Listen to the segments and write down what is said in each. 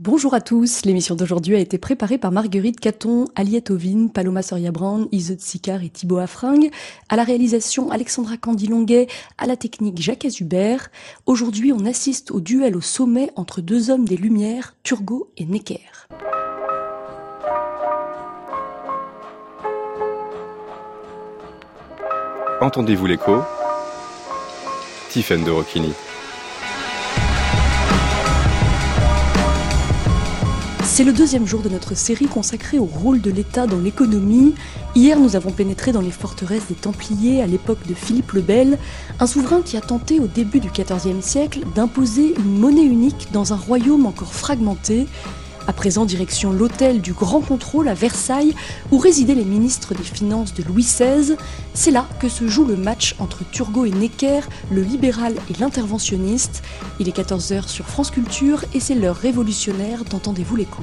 Bonjour à tous, l'émission d'aujourd'hui a été préparée par Marguerite Caton, Aliette Ovine, Paloma Soria-Brown, Iseut Sicard et Thibaut Affringue. À la réalisation, Alexandra Candy-Longuet, à la technique, Jacques Azubert. Aujourd'hui, on assiste au duel au sommet entre deux hommes des Lumières, Turgot et Necker. Entendez-vous l'écho? Tiffaine de Rocchini. C'est le deuxième jour de notre série consacrée au rôle de l'État dans l'économie. Hier, nous avons pénétré dans les forteresses des Templiers à l'époque de Philippe le Bel, un souverain qui a tenté au début du XIVe siècle d'imposer une monnaie unique dans un royaume encore fragmenté. À présent, direction l'hôtel du Grand Contrôle à Versailles, où résidaient les ministres des Finances de Louis XVI. C'est là que se joue le match entre Turgot et Necker, le libéral et l'interventionniste. Il est 14h sur France Culture et c'est l'heure révolutionnaire d'Entendez-vous l'écho.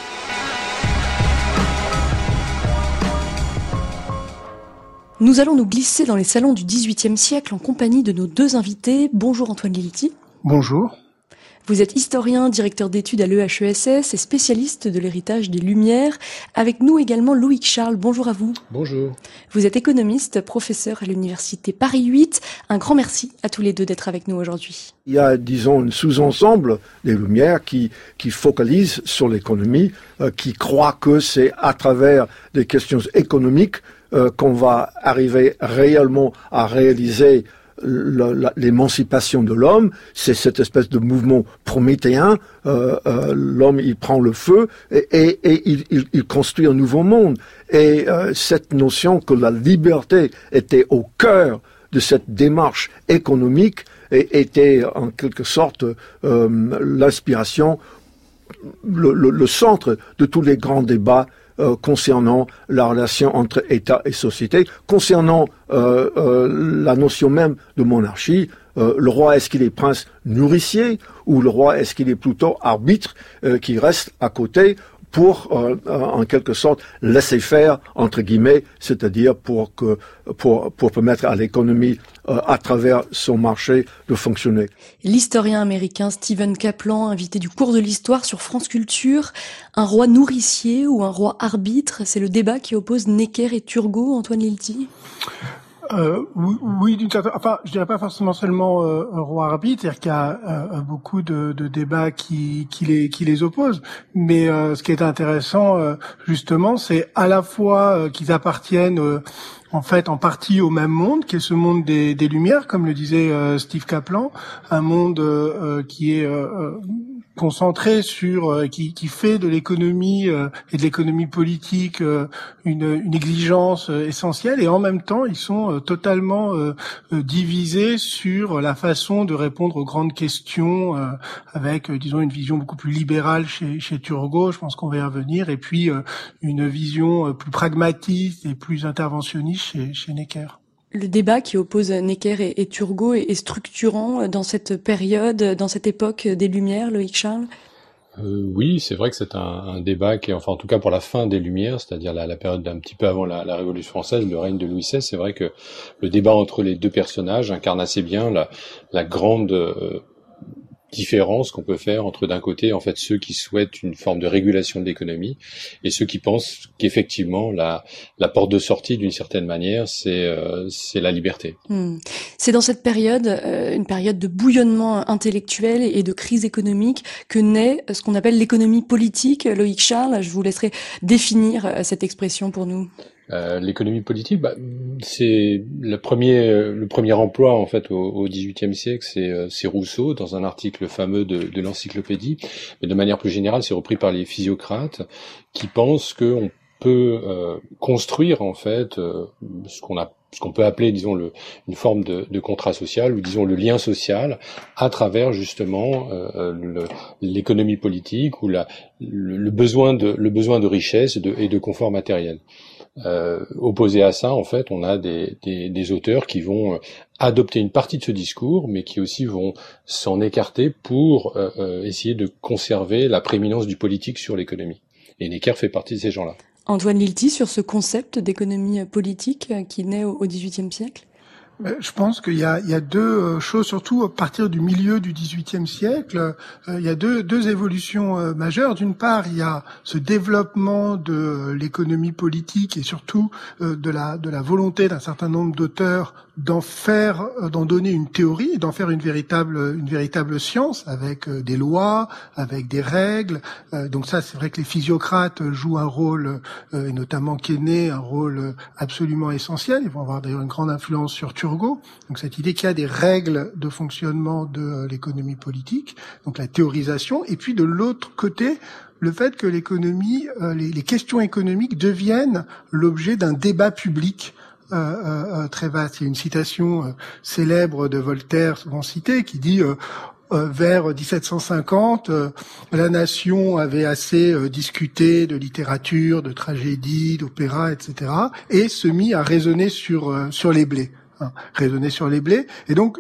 Nous allons nous glisser dans les salons du XVIIIe siècle en compagnie de nos deux invités. Bonjour Antoine Lilti. Bonjour. Vous êtes historien, directeur d'études à l'EHESS et spécialiste de l'héritage des Lumières. Avec nous également Loïc Charles. Bonjour à vous. Bonjour. Vous êtes économiste, professeur à l'université Paris 8. Un grand merci à tous les deux d'être avec nous aujourd'hui. Il y a, disons, un sous-ensemble des Lumières qui focalise sur l'économie, qui croit que c'est à travers des questions économiques qu'on va arriver réellement à réaliser l'émancipation de l'homme. C'est cette espèce de mouvement prométhéen. L'homme, il prend le feu et il construit un nouveau monde. Et cette notion que la liberté était au cœur de cette démarche économique était en quelque sorte l'inspiration, le centre de tous les grands débats concernant la relation entre État et société, concernant la notion même de monarchie. Le roi, est-ce qu'il est prince nourricier ou le roi, est-ce qu'il est plutôt arbitre qui reste à côté pour, en quelque sorte, laisser faire, entre guillemets, c'est-à-dire pour permettre à l'économie, à travers son marché, de fonctionner. L'historien américain Stephen Kaplan, invité du cours de l'histoire sur France Culture. Un roi nourricier ou un roi arbitre, c'est le débat qui oppose Necker et Turgot, Antoine Lilti. Oui, d'une certaine, enfin, je dirais pas forcément seulement un roi arbitre, c'est-à-dire qu'il y a beaucoup de débats qui les opposent. Mais ce qui est intéressant, justement, c'est à la fois qu'ils appartiennent en fait en partie au même monde, qui est ce monde des Lumières, comme le disait Steve Kaplan, un monde qui est concentré sur qui fait de l'économie et de l'économie politique une exigence essentielle, et en même temps ils sont totalement divisés sur la façon de répondre aux grandes questions avec disons une vision beaucoup plus libérale chez Turgot, je pense qu'on va y revenir, et puis une vision plus pragmatiste et plus interventionniste chez Necker. Le débat qui oppose Necker et Turgot est structurant dans cette période, dans cette époque des Lumières, Loïc Charles? Oui, c'est vrai que c'est un débat qui est, enfin en tout cas pour la fin des Lumières, c'est-à-dire la période d'un petit peu avant la Révolution française, le règne de Louis XVI, c'est vrai que le débat entre les deux personnages incarne assez bien la grande différence qu'on peut faire entre d'un côté en fait ceux qui souhaitent une forme de régulation de l'économie et ceux qui pensent qu'effectivement la porte de sortie d'une certaine manière c'est la liberté. C'est dans cette période, une période de bouillonnement intellectuel et de crise économique que naît ce qu'on appelle l'économie politique. Loïc Charles, je vous laisserai définir cette expression pour nous. L'économie politique, c'est le premier emploi en fait au XVIIIe siècle, c'est Rousseau dans un article fameux de l'encyclopédie, mais de manière plus générale, c'est repris par les physiocrates qui pensent qu'on peut construire en fait ce qu'on peut appeler, disons, une forme de contrat social, ou disons le lien social, à travers justement l'économie politique ou le besoin de richesse et de confort matériel. Opposé à ça, en fait, on a des auteurs qui vont adopter une partie de ce discours, mais qui aussi vont s'en écarter pour essayer de conserver la prééminence du politique sur l'économie. Et Necker fait partie de ces gens-là. Antoine Lilti, sur ce concept d'économie politique qui naît au XVIIIe siècle? Je pense qu'il y a deux choses, surtout à partir du milieu du XVIIIe siècle. Il y a deux évolutions majeures. D'une part, il y a ce développement de l'économie politique et surtout de la volonté d'un certain nombre d'auteurs d'en donner une théorie, d'en faire une véritable science avec des lois, avec des règles. Donc ça, c'est vrai que les physiocrates jouent un rôle, et notamment Quesnay, un rôle absolument essentiel. Ils vont avoir d'ailleurs une grande influence sur Turgot. Donc cette idée qu'il y a des règles de fonctionnement de l'économie politique, donc la théorisation, et puis de l'autre côté, le fait que l'économie, les questions économiques deviennent l'objet d'un débat public très vaste. Il y a une citation célèbre de Voltaire, souvent citée, qui dit vers 1750, la nation avait assez discuté de littérature, de tragédie, d'opéra, etc., et se mit à raisonner sur les blés. Raisonner sur les blés, et donc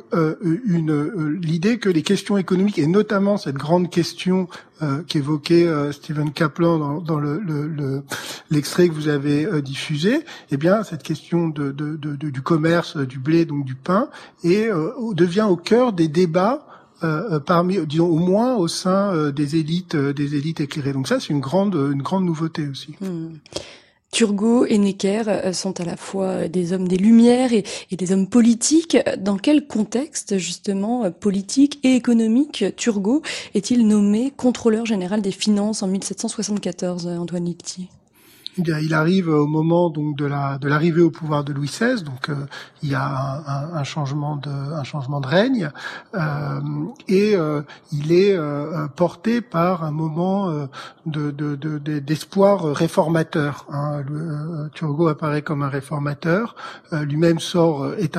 l'idée que les questions économiques, et notamment cette grande question qu'évoquait Stephen Kaplan dans l'extrait que vous avez diffusé, eh bien cette question du commerce du blé, donc du pain, devient au cœur des débats disons au moins au sein des élites éclairées. Donc ça, c'est une grande nouveauté aussi. Turgot et Necker sont à la fois des hommes des Lumières et des hommes politiques. Dans quel contexte, justement, politique et économique, Turgot est-il nommé contrôleur général des finances en 1774, Antoine Lipti ? Il arrive au moment donc de l'arrivée au pouvoir de Louis XVI, donc il y a un changement de règne, et il est porté par un moment d'espoir réformateur. Turgot apparaît comme un réformateur, lui-même est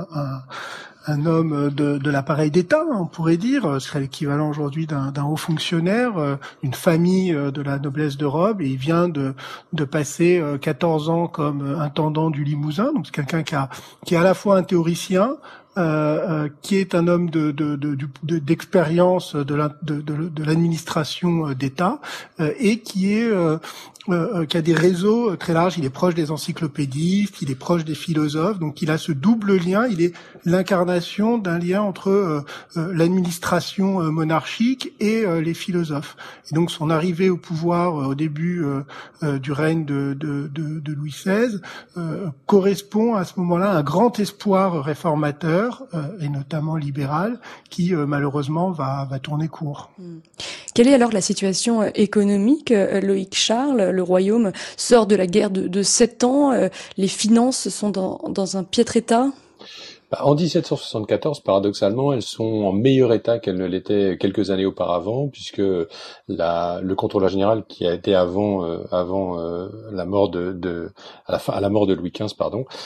un homme de l'appareil d'État, on pourrait dire, ce serait l'équivalent aujourd'hui d'un haut fonctionnaire, une famille de la noblesse de robe, et il vient de passer 14 ans comme intendant du Limousin, donc c'est quelqu'un qui est à la fois un théoricien, qui est un homme d'expérience de l'administration d'État, et qui a des réseaux très larges. Il est proche des encyclopédistes, il est proche des philosophes, donc il a ce double lien. Il est l'incarnation d'un lien entre l'administration monarchique et les philosophes. Et donc son arrivée au pouvoir au début du règne de Louis XVI correspond à ce moment-là à un grand espoir réformateur, et notamment libéral, qui malheureusement va tourner court. Quelle est alors la situation économique, Loïc Charles? Le royaume sort de la guerre de 7 ans, les finances sont dans un piètre état? En 1774, paradoxalement, elles sont en meilleur état qu'elles ne l'étaient quelques années auparavant, puisque le contrôleur général qui a été avant la mort à la mort de Louis XV,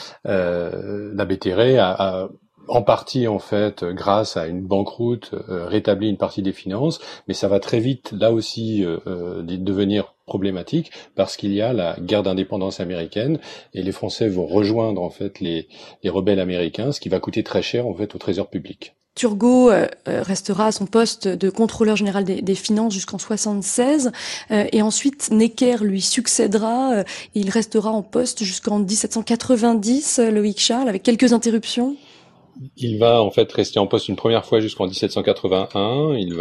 l'abbé Terray a en partie, en fait, grâce à une banqueroute, rétabli une partie des finances, mais ça va très vite, là aussi, devenir problématique, parce qu'il y a la guerre d'indépendance américaine, et les Français vont rejoindre, en fait, les rebelles américains, ce qui va coûter très cher, en fait, au trésor public. Turgot restera à son poste de contrôleur général des finances jusqu'en 76, et ensuite Necker lui succédera, il restera en poste jusqu'en 1790, Loïc Charles, avec quelques interruptions. Il va en fait rester en poste une première fois jusqu'en 1781. Il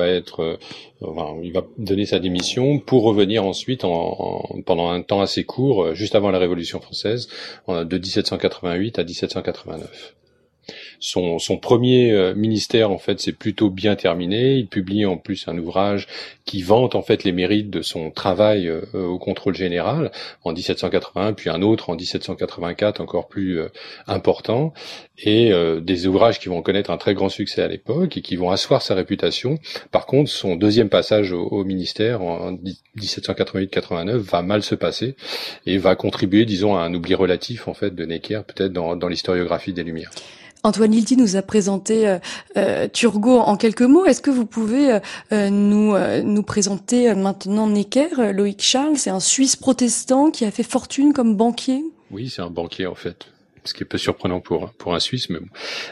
va donner sa démission pour revenir ensuite pendant un temps assez court, juste avant la Révolution française, de 1788 à 1789. Son premier ministère, en fait, c'est plutôt bien terminé. Il publie en plus un ouvrage qui vante, en fait, les mérites de son travail au contrôle général en 1781, puis un autre en 1784, encore plus important, et des ouvrages qui vont connaître un très grand succès à l'époque et qui vont asseoir sa réputation. Par contre, son deuxième passage au ministère en 1788-89 va mal se passer et va contribuer, disons, à un oubli relatif, en fait, de Necker, peut-être dans l'historiographie des Lumières. Antoine Lilti nous a présenté Turgot en quelques mots. Est-ce que vous pouvez nous présenter maintenant Necker? Loïc Charles, c'est un Suisse protestant qui a fait fortune comme banquier. Oui, c'est un banquier en fait. ce qui est peu surprenant pour un Suisse, mais bon.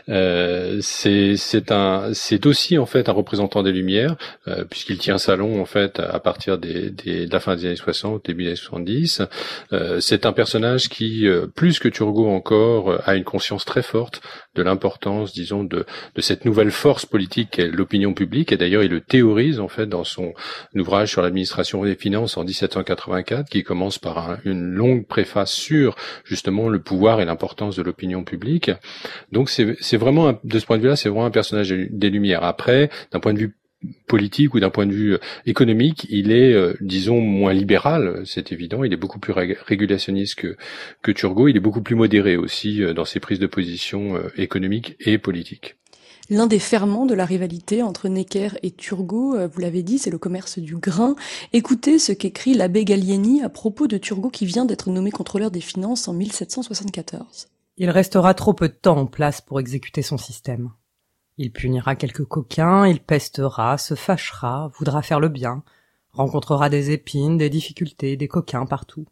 C'est aussi en fait un représentant des Lumières, puisqu'il tient salon en fait à partir de la fin des années 60, début des années 70. C'est un personnage qui, plus que Turgot encore, a une conscience très forte de l'importance, disons, de cette nouvelle force politique qu'est l'opinion publique. Et d'ailleurs, il le théorise en fait dans son ouvrage sur l'administration des finances en 1784, qui commence par une longue préface sur justement le pouvoir et l'importance de l'opinion publique. Donc c'est vraiment, de ce point de vue-là, c'est vraiment un personnage des Lumières. Après, d'un point de vue politique ou d'un point de vue économique, il est, disons, moins libéral, c'est évident. Il est beaucoup plus régulationniste que Turgot. Il est beaucoup plus modéré aussi dans ses prises de position économiques et politiques. L'un des ferments de la rivalité entre Necker et Turgot, vous l'avez dit, c'est le commerce du grain. Écoutez ce qu'écrit l'abbé Gallieni à propos de Turgot qui vient d'être nommé contrôleur des finances en 1774. Il restera trop peu de temps en place pour exécuter son système. Il punira quelques coquins, il pestera, se fâchera, voudra faire le bien, rencontrera des épines, des difficultés, des coquins partout.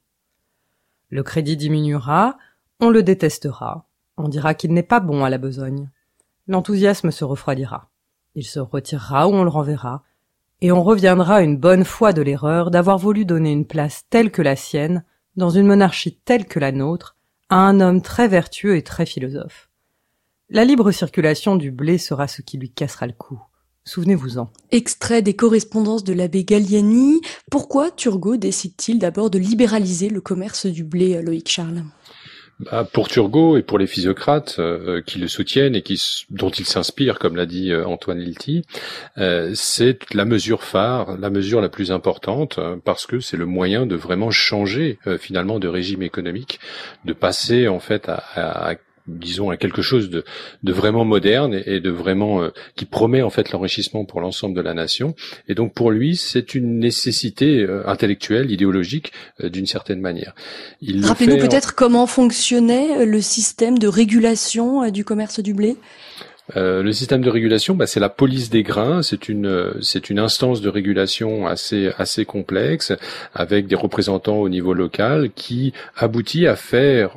Le crédit diminuera, on le détestera, on dira qu'il n'est pas bon à la besogne. L'enthousiasme se refroidira. Il se retirera ou on le renverra, et on reviendra une bonne fois de l'erreur d'avoir voulu donner une place telle que la sienne, dans une monarchie telle que la nôtre, à un homme très vertueux et très philosophe. La libre circulation du blé sera ce qui lui cassera le cou. Souvenez-vous-en. Extrait des correspondances de l'abbé Gallieni. Pourquoi Turgot décide-t-il d'abord de libéraliser le commerce du blé, Loïc Charles ? Pour Turgot et pour les physiocrates qui le soutiennent et dont il s'inspire, comme l'a dit Antoine Lilti, c'est la mesure phare, la mesure la plus importante, parce que c'est le moyen de vraiment changer finalement de régime économique, de passer en fait à disons à quelque chose de vraiment moderne et de vraiment qui promet en fait l'enrichissement pour l'ensemble de la nation. Et donc pour lui, c'est une nécessité intellectuelle, idéologique d'une certaine manière. Rappelez-nous peut-être comment fonctionnait le système de régulation du commerce du blé. Le système de régulation, c'est la police des grains. C'est une instance de régulation assez complexe, avec des représentants au niveau local, qui aboutit à faire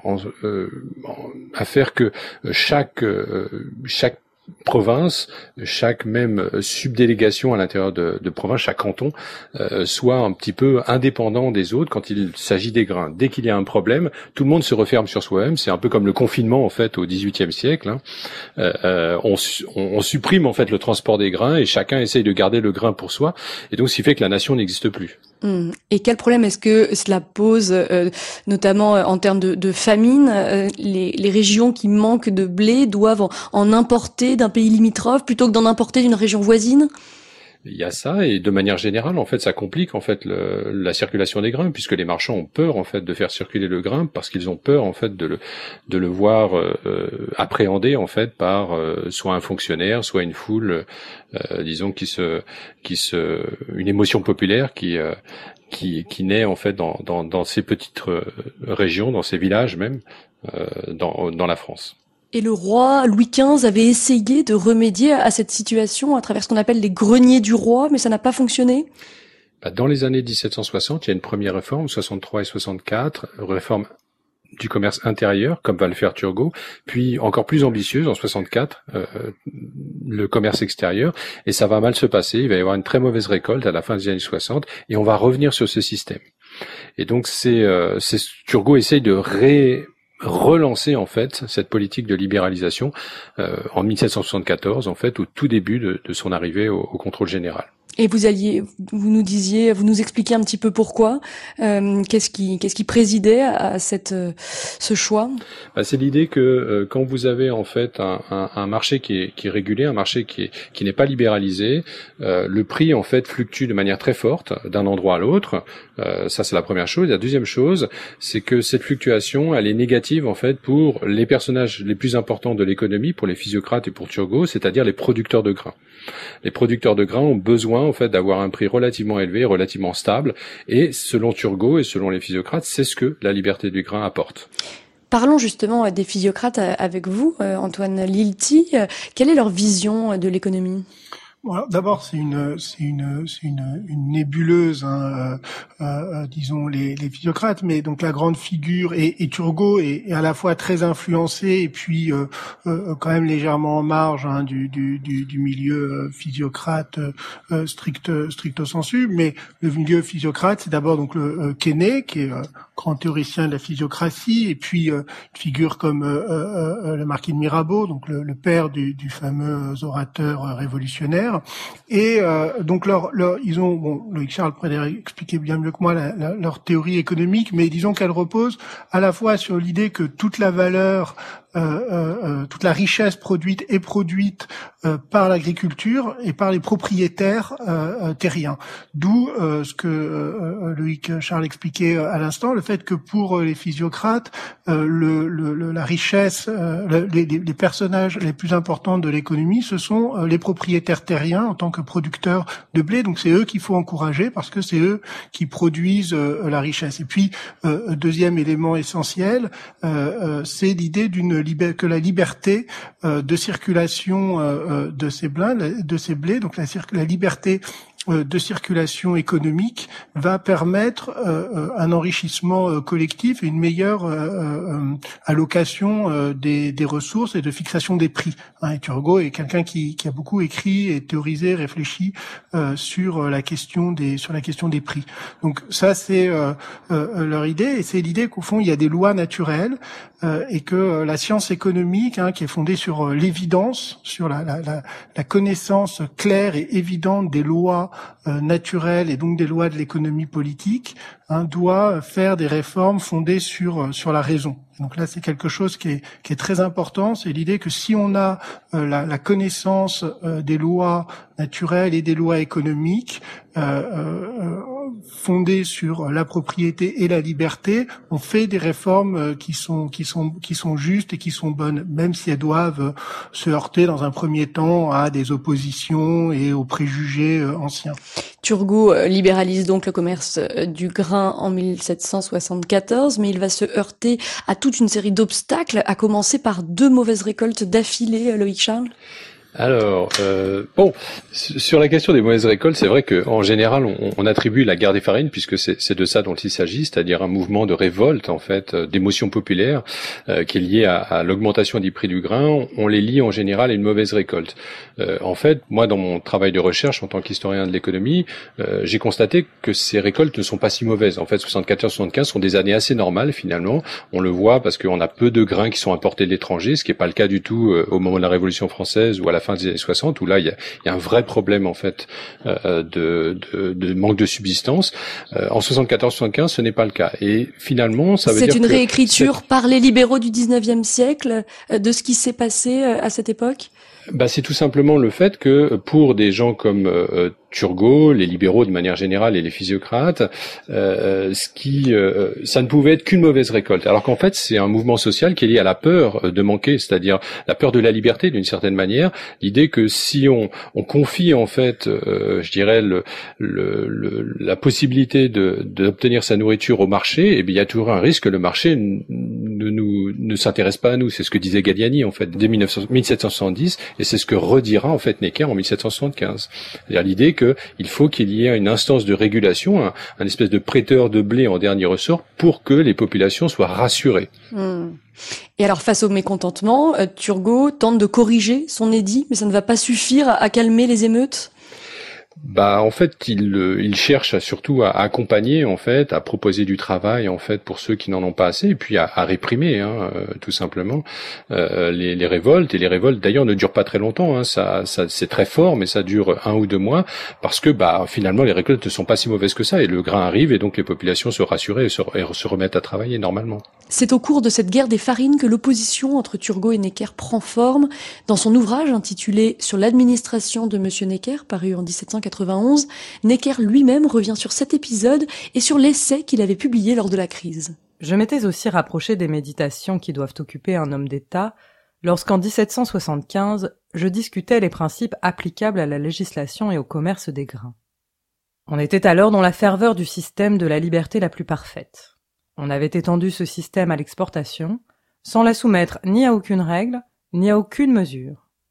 que chaque province, chaque même subdélégation à l'intérieur de province, chaque canton, soit un petit peu indépendant des autres quand il s'agit des grains. Dès qu'il y a un problème, tout le monde se referme sur soi-même. C'est un peu comme le confinement en fait au XVIIIe siècle. On supprime en fait le transport des grains et chacun essaye de garder le grain pour soi. Et donc, ce qui fait que la nation n'existe plus. Et quel problème est-ce que cela pose, notamment en termes de famine? Les régions qui manquent de blé doivent en importer d'un pays limitrophe plutôt que d'en importer d'une région voisine? Il y a ça, et de manière générale, en fait, ça complique en fait la circulation des grains, puisque les marchands ont peur en fait de faire circuler le grain parce qu'ils ont peur en fait de le voir appréhendé en fait par soit un fonctionnaire, soit une foule, disons une émotion populaire qui naît en fait dans ces petites régions, dans ces villages même, dans la France. Et le roi Louis XV avait essayé de remédier à cette situation à travers ce qu'on appelle les greniers du roi, mais ça n'a pas fonctionné. Dans les années 1760, il y a une première réforme, 63 et 64, réforme du commerce intérieur, comme va le faire Turgot, puis encore plus ambitieuse, en 64, le commerce extérieur, et ça va mal se passer, il va y avoir une très mauvaise récolte à la fin des années 60, et on va revenir sur ce système. Et donc Turgot essaye de relancer en fait cette politique de libéralisation en 1774 en fait au tout début de son arrivée au contrôle général. Et vous nous expliquiez un petit peu pourquoi, qu'est-ce qui présidait à ce choix? C'est l'idée que quand vous avez en fait un marché qui est régulé, un marché qui n'est pas libéralisé, le prix en fait fluctue de manière très forte d'un endroit à l'autre. Ça c'est la première chose. La deuxième chose, c'est que cette fluctuation, elle est négative en fait pour les personnages les plus importants de l'économie, pour les physiocrates et pour Turgot, c'est-à-dire les producteurs de grains. Les producteurs de grains ont besoin en fait d'avoir un prix relativement élevé, relativement stable, et selon Turgot et selon les physiocrates, c'est ce que la liberté du grain apporte. Parlons justement des physiocrates avec vous, Antoine Lilti. Quelle est leur vision de l'économie ? Voilà, d'abord, c'est une nébuleuse, disons les physiocrates, mais donc la grande figure et Turgot est à la fois très influencé et puis quand même légèrement en marge du milieu physiocrate stricto sensu. Mais le milieu physiocrate, c'est d'abord donc le Quesnay, qui est grand théoricien de la physiocratie, et puis une figure comme le marquis de Mirabeau, donc le père du fameux orateur révolutionnaire. Et donc ils ont, Loïc Charles pourrait expliquer bien mieux que moi leur théorie économique, mais disons qu'elle repose à la fois sur l'idée que toute la valeur, toute la richesse produite est produite par l'agriculture et par les propriétaires terriens. D'où ce que Loïc Charles expliquait à l'instant, le fait que pour les physiocrates, la richesse, les personnages les plus importants de l'économie, ce sont les propriétaires terriens en tant que producteurs de blé. Donc c'est eux qu'il faut encourager parce que c'est eux qui produisent la richesse. Et puis deuxième élément essentiel, c'est l'idée que la liberté de circulation de ces blés, donc la liberté de circulation économique va permettre un enrichissement collectif et une meilleure allocation des ressources et de fixation des prix. Et Turgot est quelqu'un qui a beaucoup écrit et théorisé, réfléchi sur la question des prix. Donc ça c'est leur idée, et c'est l'idée qu'au fond il y a des lois naturelles et que la science économique, qui est fondée sur l'évidence, sur la connaissance claire et évidente des lois naturelles et donc des lois de l'économie politique, doit faire des réformes fondées sur la raison. Donc là, c'est quelque chose qui est très important. C'est l'idée que si on a la connaissance des lois naturelles et des lois économiques fondées sur la propriété et la liberté, on fait des réformes qui sont justes et qui sont bonnes, même si elles doivent se heurter dans un premier temps à des oppositions et aux préjugés anciens. Turgot libéralise donc le commerce du grain en 1774, mais il va se heurter à toute une série d'obstacles, à commencer par 2 mauvaises récoltes d'affilée, Loïc Charles. Alors, sur la question des mauvaises récoltes, c'est vrai qu'en général, on attribue la guerre des farines, puisque c'est de ça dont il s'agit, c'est-à-dire un mouvement de révolte, en fait, d'émotion populaire, qui est lié à l'augmentation des prix du grain. On les lie en général à une mauvaise récolte. En fait, moi, dans mon travail de recherche en tant qu'historien de l'économie, j'ai constaté que ces récoltes ne sont pas si mauvaises. En fait, 74-75 sont des années assez normales, finalement. On le voit parce qu'on a peu de grains qui sont importés de l'étranger, ce qui n'est pas le cas du tout au moment de la Révolution française ou à la fin des années 60, où là il y a un vrai problème en fait de manque de subsistance. En 74-75, ce n'est pas le cas. Et finalement, ça veut dire que c'est une réécriture par les libéraux du 19e siècle de ce qui s'est passé à cette époque. C'est tout simplement le fait que pour des gens comme Turgot, les libéraux de manière générale et les physiocrates, ça ne pouvait être qu'une mauvaise récolte. Alors qu'en fait, c'est un mouvement social qui est lié à la peur de manquer, c'est-à-dire la peur de la liberté d'une certaine manière. L'idée que si on confie en fait, je dirais la possibilité d'obtenir sa nourriture au marché, il y a toujours un risque que le marché ne s'intéresse pas à nous. C'est ce que disait Galliani en fait dès 1770, et c'est ce que redira en fait Necker en 1775. C'est-à-dire l'idée qu'il faut qu'il y ait une instance de régulation, un espèce de prêteur de blé en dernier ressort, pour que les populations soient rassurées. Et alors, face au mécontentement, Turgot tente de corriger son édit, mais ça ne va pas suffire à calmer les émeutes. En fait, il cherche surtout à accompagner, en fait, à proposer du travail, en fait, pour ceux qui n'en ont pas assez, et puis à réprimer, tout simplement, les révoltes. Et les révoltes, d'ailleurs, ne durent pas très longtemps. Ça, c'est très fort, mais ça dure 1 ou 2 mois, parce que, finalement, les récoltes ne sont pas si mauvaises que ça, et le grain arrive, et donc les populations se rassurent et se remettent à travailler normalement. C'est au cours de cette guerre des farines que l'opposition entre Turgot et Necker prend forme. Dans son ouvrage intitulé « Sur l'administration de Monsieur Necker », paru en 1791, Necker lui-même revient sur cet épisode et sur l'essai qu'il avait publié lors de la crise. Je m'étais aussi rapproché des méditations qui doivent occuper un homme d'État lorsqu'en 1775, je discutais les principes applicables à la législation et au commerce des grains. On était alors dans la ferveur du système de la liberté la plus parfaite. On avait étendu ce système à l'exportation, sans la soumettre ni à aucune règle, ni à aucune mesure.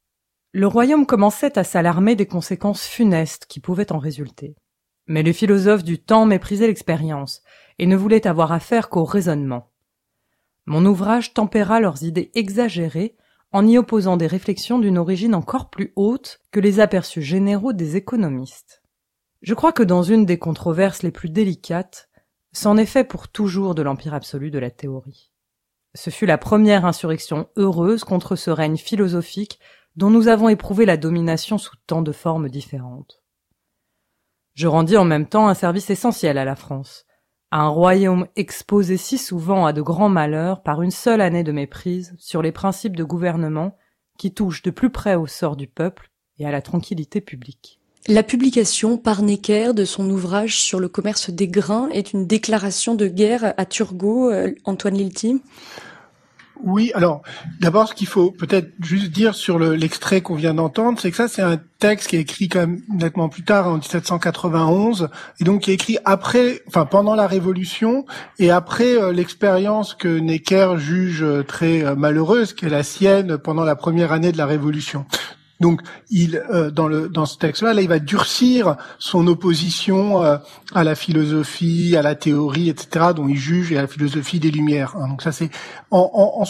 Le royaume commençait à s'alarmer des conséquences funestes qui pouvaient en résulter. Mais les philosophes du temps méprisaient l'expérience et ne voulaient avoir affaire qu'au raisonnement. Mon ouvrage tempéra leurs idées exagérées en y opposant des réflexions d'une origine encore plus haute que les aperçus généraux des économistes. Je crois que dans une des controverses les plus délicates, c'en est fait pour toujours de l'empire absolu de la théorie. Ce fut la première insurrection heureuse contre ce règne philosophique dont nous avons éprouvé la domination sous tant de formes différentes. Je rendis en même temps un service essentiel à la France, à un royaume exposé si souvent à de grands malheurs par une seule année de méprise sur les principes de gouvernement qui touchent de plus près au sort du peuple et à la tranquillité publique. La publication par Necker de son ouvrage sur le commerce des grains est une déclaration de guerre à Turgot, Antoine Lilti. Oui, alors d'abord ce qu'il faut peut-être juste dire sur l'extrait qu'on vient d'entendre, c'est que ça c'est un texte qui est écrit quand même nettement plus tard, en 1791, et donc qui est écrit pendant la Révolution et après l'expérience que Necker juge très malheureuse, qui est la sienne pendant la première année de la Révolution. Donc, dans ce texte-là, il va durcir son opposition à la philosophie, à la théorie, etc., dont il juge, et à la philosophie des Lumières. Donc ça, c'est en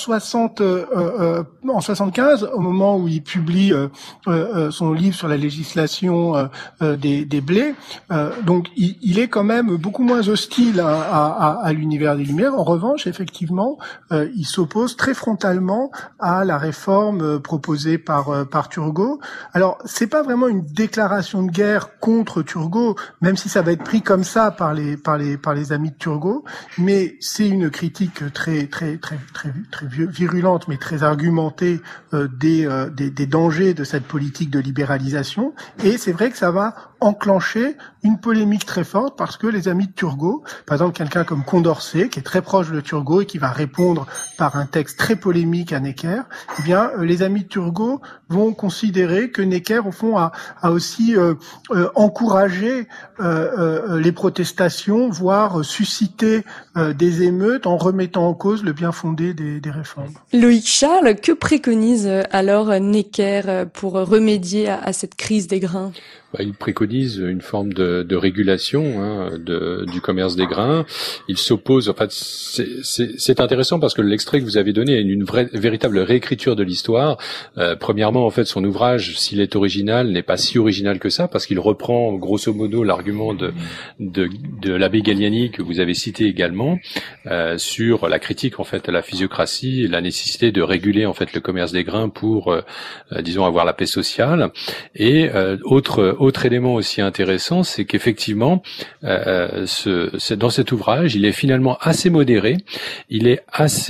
75, au moment où il publie son livre sur la législation des blés. Donc, il est quand même beaucoup moins hostile à l'univers des Lumières. En revanche, effectivement, il s'oppose très frontalement à la réforme proposée par Turgot. Alors, c'est pas vraiment une déclaration de guerre contre Turgot, même si ça va être pris comme ça par les amis de Turgot, mais c'est une critique très virulente, mais très argumentée des dangers de cette politique de libéralisation. Et c'est vrai que ça va enclencher une polémique très forte parce que les amis de Turgot, par exemple quelqu'un comme Condorcet, qui est très proche de Turgot et qui va répondre par un texte très polémique à Necker, eh bien, les amis de Turgot vont considérer que Necker, au fond, a aussi encouragé les protestations, voire suscité des émeutes en remettant en cause le bien fondé des réformes. Loïc Charles, que préconise alors Necker pour remédier à cette crise des grains ? Il préconise une forme de régulation du commerce des grains. Il s'oppose. En fait, c'est intéressant parce que l'extrait que vous avez donné est une véritable réécriture de l'histoire. Premièrement, en fait, son ouvrage, s'il est original, n'est pas si original que ça parce qu'il reprend grosso modo l'argument de l'abbé Galliani que vous avez cité également sur la critique en fait à la physiocratie et la nécessité de réguler en fait le commerce des grains pour disons avoir la paix sociale. Et autre élément aussi intéressant, c'est qu'effectivement, dans cet ouvrage, il est finalement assez modéré. Il est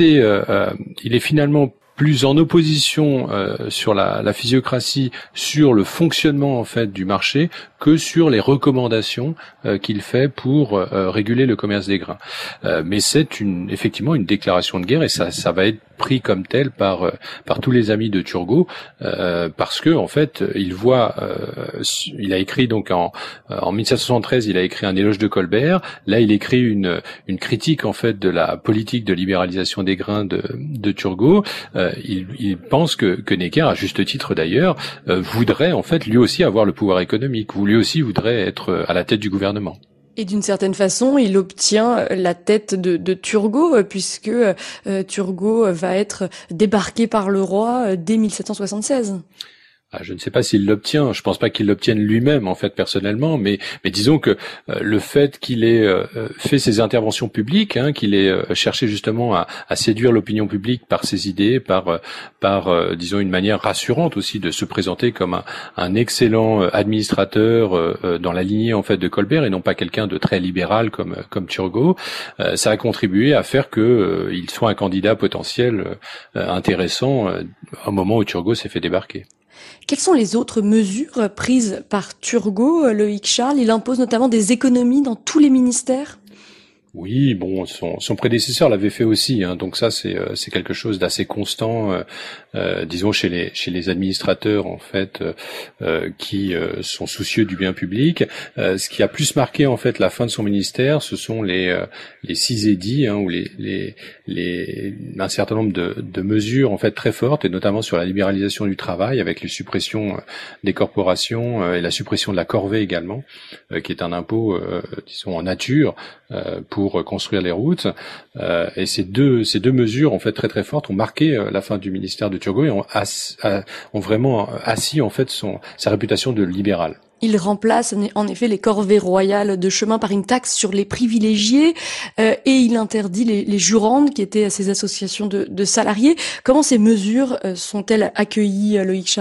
finalement plus en opposition sur la physiocratie, sur le fonctionnement en fait du marché, que sur les recommandations qu'il fait pour réguler le commerce des grains. Mais c'est effectivement une déclaration de guerre et ça va être pris comme tel par tous les amis de Turgot parce que en fait il a écrit donc en 1773 il a écrit un éloge de Colbert. Là il écrit une critique en fait de la politique de libéralisation des grains de Turgot. Il pense que Necker, à juste titre d'ailleurs, voudrait en fait lui aussi avoir le pouvoir économique, lui aussi voudrait être à la tête du gouvernement. Et d'une certaine façon, il obtient la tête de Turgot, puisque Turgot va être débarqué par le roi dès 1776. Je ne sais pas s'il l'obtient. Je pense pas qu'il l'obtienne lui-même, en fait, personnellement. Mais disons que le fait qu'il ait fait ses interventions publiques, qu'il ait cherché justement à séduire l'opinion publique par ses idées, par disons une manière rassurante aussi de se présenter comme un excellent administrateur dans la lignée en fait de Colbert et non pas quelqu'un de très libéral comme Turgot, ça a contribué à faire que il soit un candidat potentiel intéressant au moment où Turgot s'est fait débarquer. Quelles sont les autres mesures prises par Turgot, Loïc Charles ? Il impose notamment des économies dans tous les ministères ? Oui, bon, son prédécesseur l'avait fait aussi, hein, donc ça c'est quelque chose d'assez constant, disons chez les administrateurs en fait, qui sont soucieux du bien public. Ce qui a plus marqué en fait la fin de son ministère, ce sont les 6 édits, hein, ou un certain nombre de mesures en fait très fortes, et notamment sur la libéralisation du travail avec les suppressions des corporations et la suppression de la corvée également, qui est un impôt disons en nature pour construire les routes, et ces deux mesures en fait très très fortes ont marqué la fin du ministère de Turgot et ont vraiment assis en fait sa réputation de libéral. Il remplace en effet les corvées royales de chemin par une taxe sur les privilégiés, et il interdit les jurandes qui étaient ces associations de salariés. Comment ces mesures sont-elles accueillies, Loïc Charles ?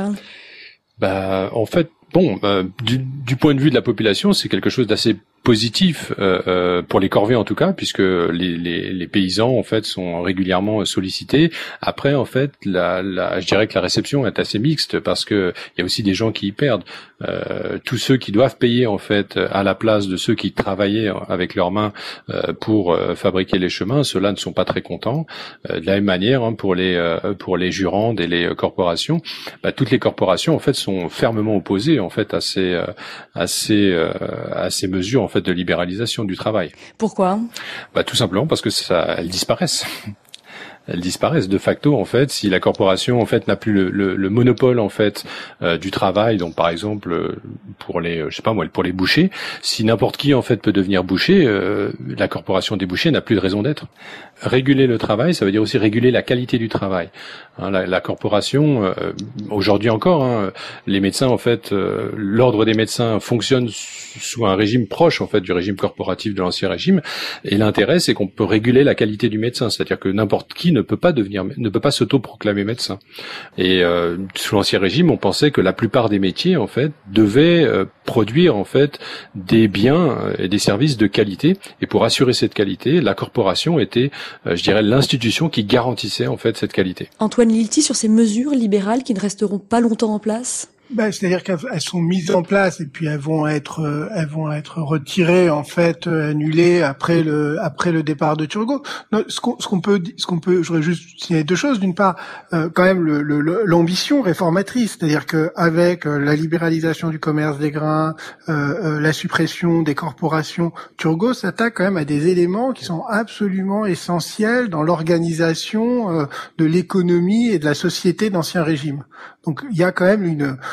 En fait, du point de vue de la population, c'est quelque chose d'assez positif pour les corvées en tout cas, puisque les paysans en fait sont régulièrement sollicités. Après en fait je dirais que la réception est assez mixte, parce que il y a aussi des gens qui y perdent. Tous ceux qui doivent payer en fait à la place de ceux qui travaillaient avec leurs mains pour fabriquer les chemins, ceux-là ne sont pas très contents. De la même manière, hein, pour les jurandes et les corporations, toutes les corporations en fait sont fermement opposées en fait à ces mesures en fait de libéralisation du travail. Pourquoi ? Tout simplement parce que elles disparaissent. Elles disparaissent de facto en fait si la corporation en fait n'a plus le monopole en fait du travail. Donc par exemple pour les bouchers, si n'importe qui en fait peut devenir boucher, la corporation des bouchers n'a plus de raison d'être. Réguler le travail, ça veut dire aussi réguler la qualité du travail. Hein, la corporation aujourd'hui encore, hein, les médecins en fait, l'ordre des médecins fonctionne sous un régime proche en fait du régime corporatif de l'ancien régime, et l'intérêt c'est qu'on peut réguler la qualité du médecin, c'est-à-dire que n'importe qui ne peut pas s'auto-proclamer médecin. Et sous l'ancien régime, on pensait que la plupart des métiers en fait devaient produire en fait des biens et des services de qualité, et pour assurer cette qualité, la corporation était, je dirais, l'institution qui garantissait en fait cette qualité. Antoine Lilti, sur ces mesures libérales qui ne resteront pas longtemps en place ? C'est-à-dire qu'elles sont mises en place et puis elles vont être retirées en fait, annulées après le départ de Turgot. J'aurais juste signaler deux choses. D'une part, quand même l'ambition réformatrice, c'est-à-dire que avec la libéralisation du commerce des grains, la suppression des corporations, Turgot s'attaque quand même à des éléments qui sont absolument essentiels dans l'organisation de l'économie et de la société d'Ancien Régime. Donc il y a quand même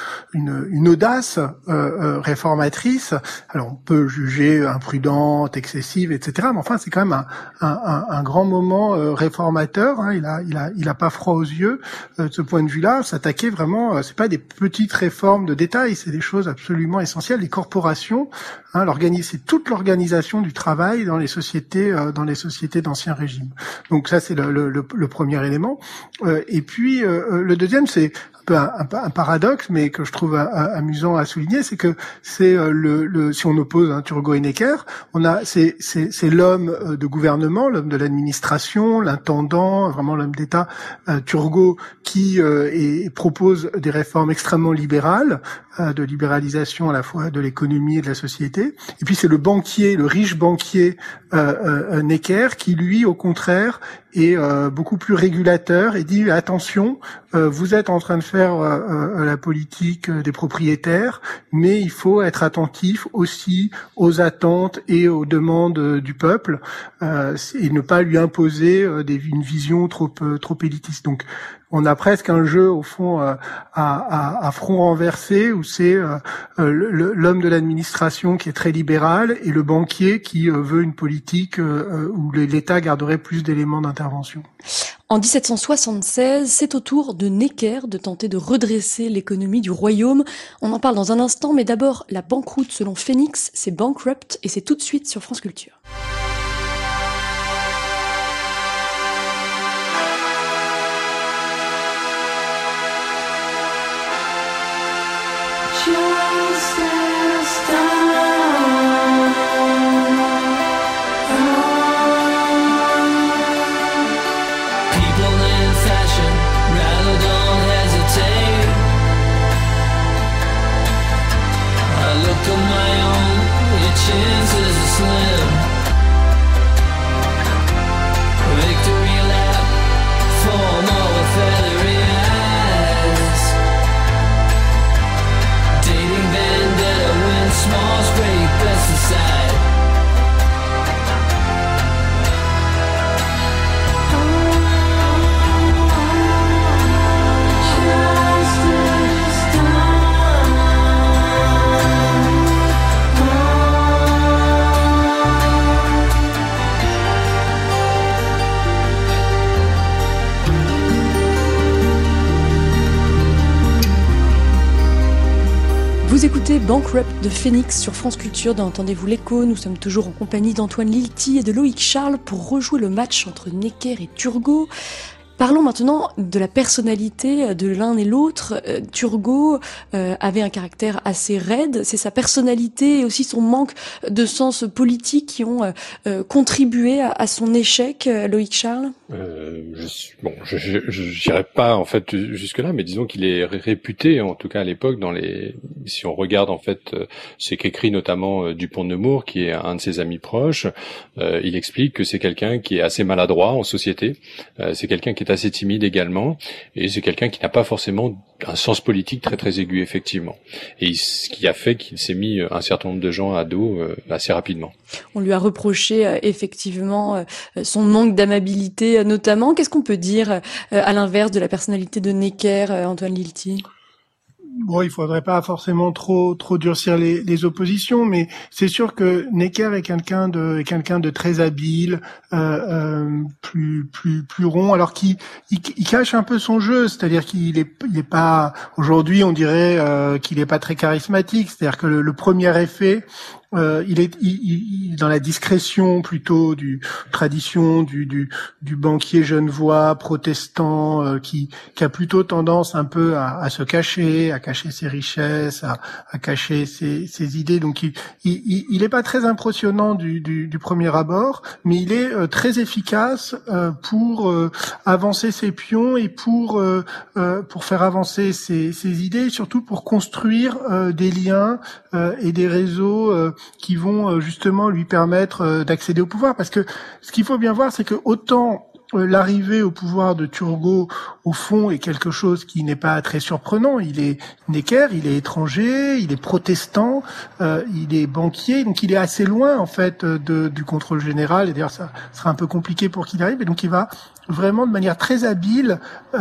une audace réformatrice. Alors on peut juger imprudente, excessive, etc. Mais enfin c'est quand même un grand moment réformateur. Hein. Il a pas froid aux yeux de ce point de vue-là. S'attaquer vraiment, c'est pas des petites réformes de détail, c'est des choses absolument essentielles. Les corporations, hein, c'est toute l'organisation du travail dans les sociétés d'Ancien Régime. Donc ça c'est le premier élément. Et puis le deuxième c'est un paradoxe, mais que je trouve amusant à souligner, c'est que c'est si on oppose Turgot et Necker, c'est l'homme de gouvernement, l'homme de l'administration, l'intendant, vraiment l'homme d'État, Turgot, qui propose des réformes extrêmement libérales, de libéralisation à la fois de l'économie et de la société. Et puis c'est le riche banquier Necker, qui lui, au contraire, est beaucoup plus régulateur et dit attention, vous êtes en train de faire la politique des propriétaires, mais il faut être attentif aussi aux attentes et aux demandes du peuple, et ne pas lui imposer une vision trop élitiste. Donc on a presque un jeu au fond à front renversé, où c'est l'homme de l'administration qui est très libéral et le banquier qui veut une politique où l'État garderait plus d'éléments d'intervention. En 1776, c'est au tour de Necker de tenter de redresser l'économie du royaume. On en parle dans un instant, mais d'abord la banqueroute selon Phoenix, c'est Bankrupt, et c'est tout de suite sur France Culture. Chances are slim. écoutez Bankrupt de Phoenix sur France Culture dans Entendez-vous l'écho. Nous sommes toujours en compagnie d'Antoine Lilti et de Loïc Charles pour rejouer le match entre Necker et Turgot. Parlons maintenant de la personnalité de l'un et l'autre. Turgot avait un caractère assez raide. C'est sa personnalité et aussi son manque de sens politique qui ont contribué à son échec, Loïc Charles. Je n'irai pas en fait jusque-là, mais disons qu'il est réputé, en tout cas à l'époque, si on regarde en fait ce qu'écrit notamment Dupont de Nemours, qui est un de ses amis proches, il explique que c'est quelqu'un qui est assez maladroit en société, c'est quelqu'un qui est assez timide également, et c'est quelqu'un qui n'a pas forcément un sens politique très très aigu effectivement, et ce qui a fait qu'il s'est mis un certain nombre de gens à dos assez rapidement. On lui a reproché effectivement son manque d'amabilité notamment. Qu'est-ce qu'on peut dire à l'inverse de la personnalité de Necker, Antoine Lilti ? Bon, il faudrait pas forcément trop durcir les oppositions, mais c'est sûr que Necker est quelqu'un de très habile, plus rond, alors qu'il cache un peu son jeu, c'est-à-dire qu'il est pas, aujourd'hui on dirait qu'il est pas très charismatique, c'est-à-dire que le premier effet, il est dans la discrétion plutôt du banquier genevois protestant qui a plutôt tendance un peu à se cacher, à cacher ses richesses, à cacher ses idées. Donc il est pas très impressionnant du premier abord, mais il est très efficace pour avancer ses pions et pour faire avancer ses idées, et surtout pour construire des liens et des réseaux qui vont justement lui permettre d'accéder au pouvoir. Parce que ce qu'il faut bien voir, c'est que autant l'arrivée au pouvoir de Turgot, au fond, est quelque chose qui n'est pas très surprenant. Il est Necker, il est étranger, il est protestant, il est banquier, donc il est assez loin en fait du contrôle général. Et d'ailleurs, ça sera un peu compliqué pour qu'il arrive. Et donc, il va vraiment de manière très habile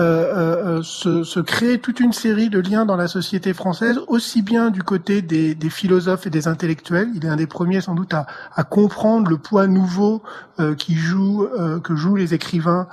se créer toute une série de liens dans la société française, aussi bien du côté des philosophes et des intellectuels. Il est un des premiers sans doute à comprendre le poids nouveau que jouent les écrivains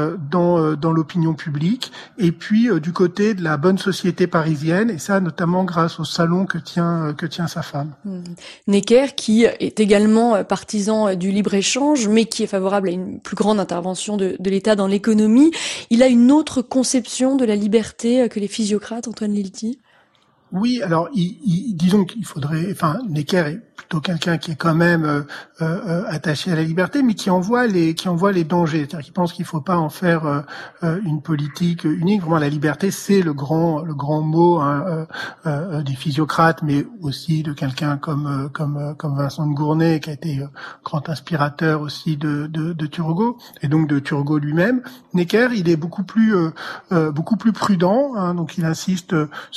dans l'opinion publique, et puis du côté de la bonne société parisienne, et ça notamment grâce au salon que tient sa femme. Necker, qui est également partisan du libre-échange, mais qui est favorable à une plus grande intervention de l'État dans l'économie. Il a une autre conception de la liberté que les physiocrates, Antoine Lilti ? Oui, alors disons qu'il faudrait, Necker est plutôt quelqu'un qui est quand même attaché à la liberté, mais qui en voit les dangers. C'est-à-dire qu'il pense qu'il faut pas en faire une politique unique. Vraiment, la liberté, c'est le grand mot des physiocrates, mais aussi de quelqu'un comme Vincent de Gournay, qui a été grand inspirateur aussi de Turgot, et donc de Turgot lui-même. Necker, il est beaucoup plus prudent, hein, donc il insiste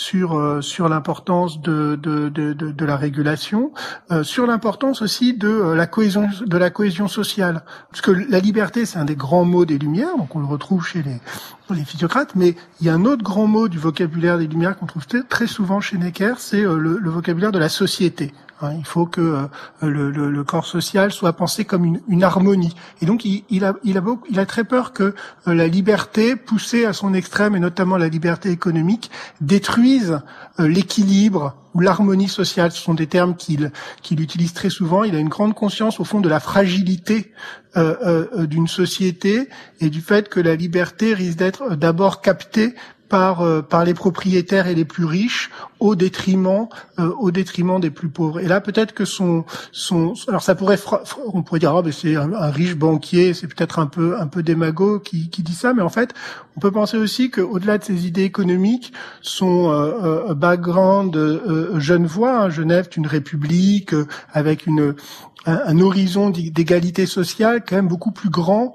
sur l'importance de la régulation, sur l'importance aussi de la cohésion sociale, parce que la liberté, c'est un des grands mots des Lumières, donc on le retrouve chez les physiocrates, mais il y a un autre grand mot du vocabulaire des Lumières qu'on trouve très souvent chez Necker, c'est le vocabulaire de la société. Il faut que le corps social soit pensé comme une harmonie. Et donc il a très peur que la liberté poussée à son extrême, et notamment la liberté économique, détruise l'équilibre ou l'harmonie sociale. Ce sont des termes qu'il utilise très souvent. Il a une grande conscience au fond de la fragilité d'une société, et du fait que la liberté risque d'être d'abord captée par les propriétaires et les plus riches au détriment des plus pauvres. Et là, peut-être que alors ça pourrait, on pourrait dire, c'est un riche banquier, c'est peut-être un peu démago qui dit ça, mais en fait, on peut penser aussi qu'au-delà de ses idées économiques, son background genevois, Genève est une république avec un horizon d'égalité sociale quand même beaucoup plus grand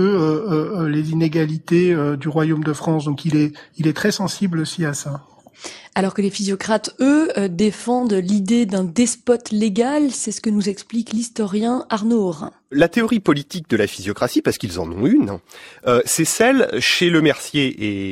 que les inégalités du royaume de France. Donc il est très sensible aussi à ça. Alors que les physiocrates, eux, défendent l'idée d'un despote légal, c'est ce que nous explique l'historien Arnaud Aurin. La théorie politique de la physiocratie, parce qu'ils en ont une, c'est celle chez Le Mercier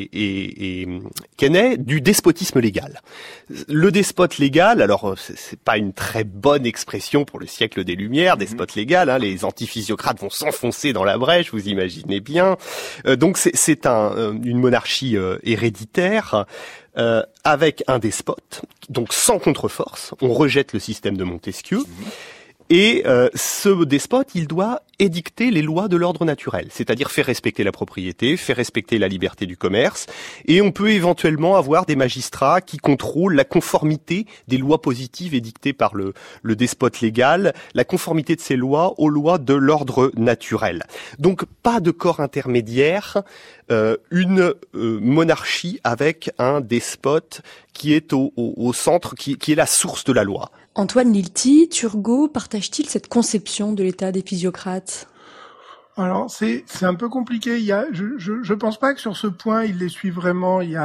et Quesnay du despotisme légal. Le despote légal, alors c'est pas une très bonne expression pour le siècle des Lumières, despote légal, hein, les antiphysiocrates vont s'enfoncer dans la brèche, vous imaginez bien. Donc c'est une monarchie héréditaire, avec avec un despote, donc sans contre-force. On rejette le système de Montesquieu. Et ce despote, il doit édicter les lois de l'ordre naturel, c'est-à-dire faire respecter la propriété, faire respecter la liberté du commerce, et on peut éventuellement avoir des magistrats qui contrôlent la conformité des lois positives édictées par le despote légal, la conformité de ces lois aux lois de l'ordre naturel. Donc pas de corps intermédiaire, une monarchie avec un despote qui est au centre, qui est la source de la loi. Antoine Lilti, Turgot partage-t-il cette conception de l'état des physiocrates ? Alors c'est un peu compliqué. Je pense pas que sur ce point il les suit vraiment. Il y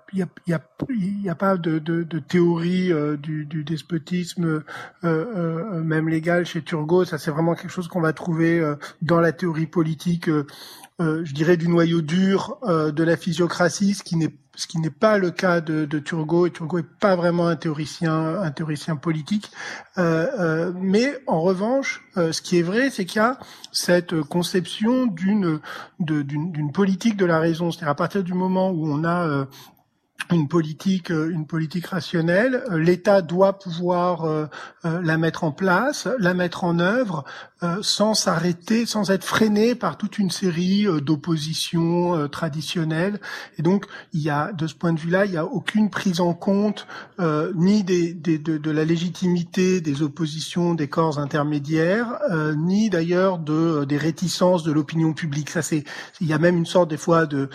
a pas de théorie du despotisme même légal chez Turgot. Ça c'est vraiment quelque chose qu'on va trouver dans la théorie politique. Je dirais du noyau dur de la physiocratie, ce qui n'est pas le cas de Turgot. Et Turgot est pas vraiment un théoricien politique. Mais en revanche, ce qui est vrai, c'est qu'il y a cette conception d'une politique de la raison. C'est-à-dire à partir du moment où on a une politique rationnelle, l'État doit pouvoir la mettre en place, la mettre en œuvre, sans s'arrêter, sans être freiné par toute une série d'oppositions traditionnelles. Et donc, il y a, de ce point de vue-là, il n'y a aucune prise en compte ni de la légitimité des oppositions des corps intermédiaires, ni d'ailleurs des réticences de l'opinion publique. Ça, il y a même une sorte des fois de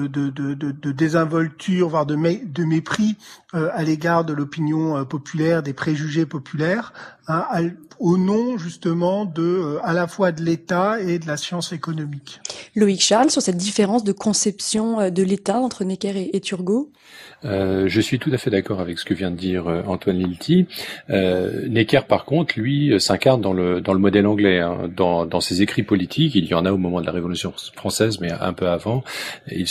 désinvolture, voire de mépris à l'égard de l'opinion populaire, des préjugés populaires, au nom justement à la fois de l'État et de la science économique. Loïc Charles, sur cette différence de conception de l'État entre Necker et Turgot ? Je suis tout à fait d'accord avec ce que vient de dire Antoine Lilti. Necker, par contre, lui, s'incarne dans le modèle anglais. Hein. Dans ses écrits politiques, il y en a au moment de la Révolution française, mais un peu avant. Il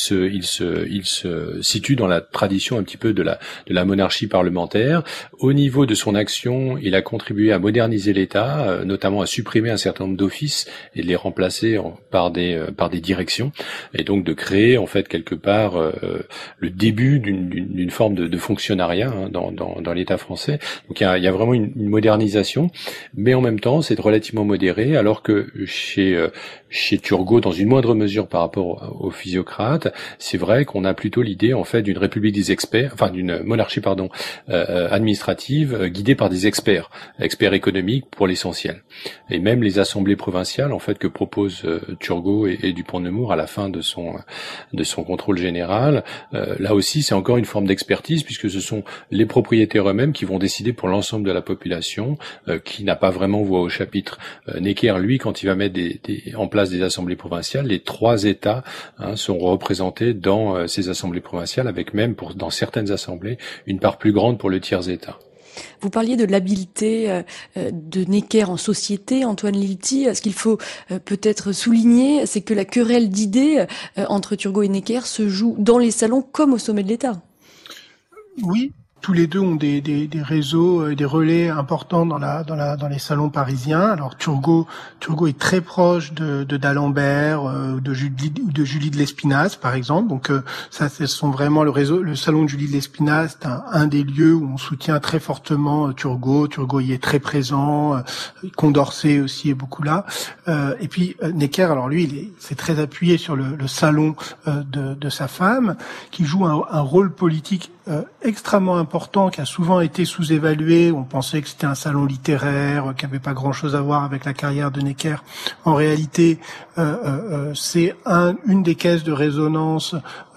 se situe dans la tradition un petit peu de la monarchie parlementaire. Au niveau de son action, il a contribué à moderniser l'État, notamment à supprimer un certain nombre d'offices et de les remplacer par des directions, et donc de créer en fait quelque part le début d'une forme de fonctionnariat hein, dans l'État français. Donc il y a vraiment une modernisation, mais en même temps c'est relativement modéré, alors que chez Turgot, dans une moindre mesure par rapport aux physiocrates, c'est vrai qu'on a plutôt l'idée en fait d'une république des experts, enfin d'une monarchie administrative guidée par des experts économiques pour l'essentiel. Et même les assemblées provinciales en fait que propose Turgot et Dupont-de-Nemours à la fin de son contrôle général, là aussi c'est encore une forme d'expertise, puisque ce sont les propriétaires eux-mêmes qui vont décider pour l'ensemble de la population, qui n'a pas vraiment voix au chapitre. Necker, lui, quand il va mettre en place des assemblées provinciales, les 3 États seront représentés dans ces assemblées provinciales, avec même dans certaines assemblées une part plus grande pour le tiers-État. Vous parliez de l'habileté de Necker en société, Antoine Lilti. Ce qu'il faut peut-être souligner, c'est que la querelle d'idées entre Turgot et Necker se joue dans les salons comme au sommet de l'État. Oui. Tous les deux ont des réseaux, des relais importants dans les salons parisiens. Alors Turgot est très proche d'Alembert, de Julie de Lespinasse, par exemple. Donc ça, ce sont vraiment le salon de Julie de Lespinasse, c'est un des lieux où on soutient très fortement Turgot. Turgot y est très présent. Condorcet aussi est beaucoup là. Et puis Necker, alors lui, c'est très appuyé sur le salon de sa femme, qui joue un rôle politique extrêmement important, qui a souvent été sous-évalué. On pensait que c'était un salon littéraire, qui n'avait pas grand-chose à voir avec la carrière de Necker. En réalité, c'est une des caisses de résonance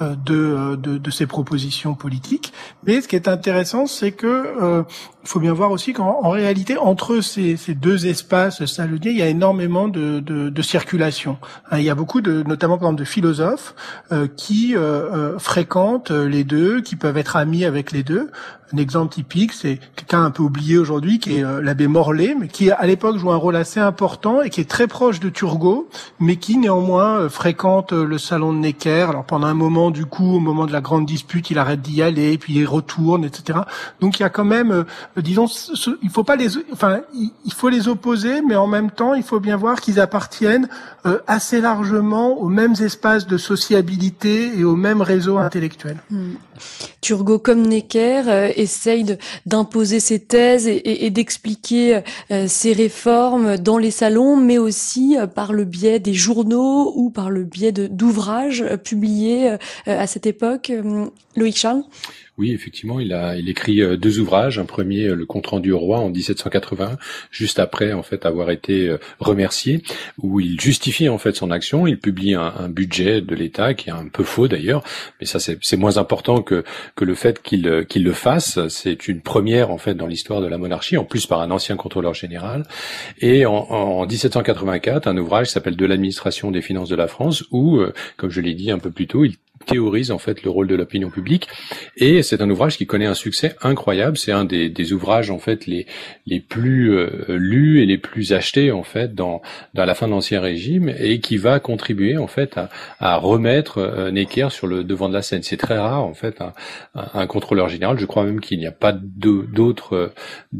de ses propositions politiques. Mais ce qui est intéressant, c'est que il faut bien voir aussi qu'en réalité, entre ces deux espaces salonniers, il y a énormément de circulation. Il y a beaucoup notamment par exemple de philosophes qui fréquentent les deux, qui peuvent être amis avec les deux. Un exemple typique, c'est quelqu'un un peu oublié aujourd'hui, qui est l'abbé Morlaix, mais qui à l'époque joue un rôle assez important et qui est très proche de Turgot, mais qui néanmoins fréquente le salon de Necker. Alors pendant un moment, du coup, au moment de la grande dispute, il arrête d'y aller, puis il retourne, etc. Donc il y a quand même, disons, il faut les opposer, mais en même temps, il faut bien voir qu'ils appartiennent assez largement aux mêmes espaces de sociabilité et aux mêmes réseaux intellectuels. Turgot comme Necker essaye d'imposer ses thèses et d'expliquer ses réformes dans les salons, mais aussi par le biais des journaux ou par le biais d'ouvrages publiés à cette époque. Loïc Charles ? Oui, effectivement, il écrit 2 ouvrages. Un premier, le compte-rendu au roi, en 1781, juste après en fait avoir été remercié, où il justifie en fait son action. Il publie un budget de l'État qui est un peu faux d'ailleurs, mais ça c'est moins important que le fait qu'il le fasse. C'est une première en fait dans l'histoire de la monarchie, en plus par un ancien contrôleur général. Et en 1784, un ouvrage qui s'appelle De l'administration des finances de la France, où, comme je l'ai dit un peu plus tôt, il théorise en fait le rôle de l'opinion publique, et c'est un ouvrage qui connaît un succès incroyable. C'est un des ouvrages en fait les plus lus et les plus achetés en fait dans la fin de l'Ancien Régime, et qui va contribuer en fait à remettre Necker sur le devant de la scène. C'est très rare en fait un contrôleur général. Je crois même qu'il n'y a pas d'autres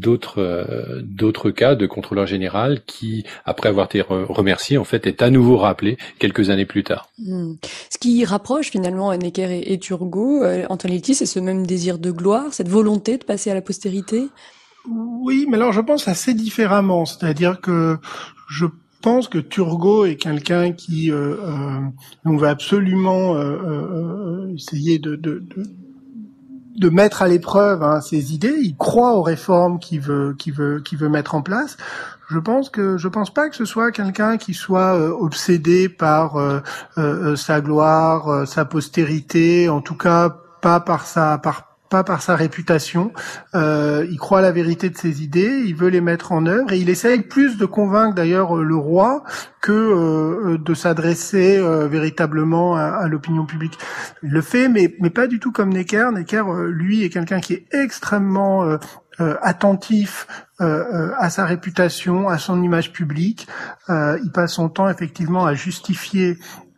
cas de contrôleur général qui, après avoir été remercié, en fait est à nouveau rappelé quelques années plus tard. Ce qui rapproche finalement Necker et Turgot, Antoine Lelty, c'est ce même désir de gloire, cette volonté de passer à la postérité. Oui, mais alors je pense assez différemment. C'est-à-dire que je pense que Turgot est quelqu'un qui on veut absolument essayer de mettre à l'épreuve ses idées. Il croit aux réformes qu'il veut mettre en place. Je pense pas que ce soit quelqu'un qui soit obsédé par sa gloire, sa postérité, en tout cas pas par sa réputation. Il croit à la vérité de ses idées, il veut les mettre en œuvre, et il essaye plus de convaincre d'ailleurs le roi que de s'adresser véritablement à l'opinion publique. Il le fait, mais pas du tout comme Necker. Necker, lui, est quelqu'un qui est extrêmement attentif à sa réputation, à son image publique. Il passe son temps effectivement à justifier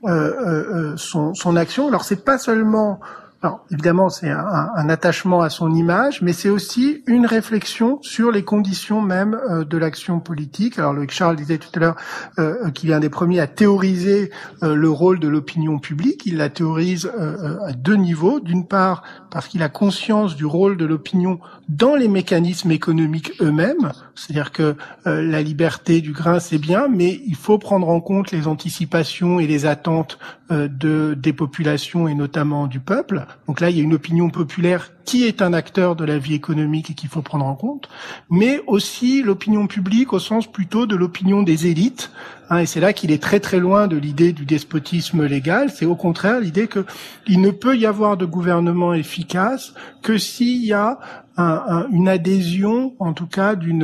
son action. Alors c'est pas seulement, alors évidemment c'est un attachement à son image, mais c'est aussi une réflexion sur les conditions même de l'action politique. Alors Loïc Charles disait tout à l'heure qu'il est un des premiers à théoriser le rôle de l'opinion publique. Il la théorise à 2 niveaux. D'une part, parce qu'il a conscience du rôle de l'opinion dans les mécanismes économiques eux-mêmes. C'est-à-dire que la liberté du grain, c'est bien, mais il faut prendre en compte les anticipations et les attentes des populations et notamment du peuple. Donc là, il y a une opinion populaire qui est un acteur de la vie économique et qu'il faut prendre en compte, mais aussi l'opinion publique au sens plutôt de l'opinion des élites. Et c'est là qu'il est très très loin de l'idée du despotisme légal. C'est au contraire l'idée que il ne peut y avoir de gouvernement efficace que s'il y a une adhésion, en tout cas des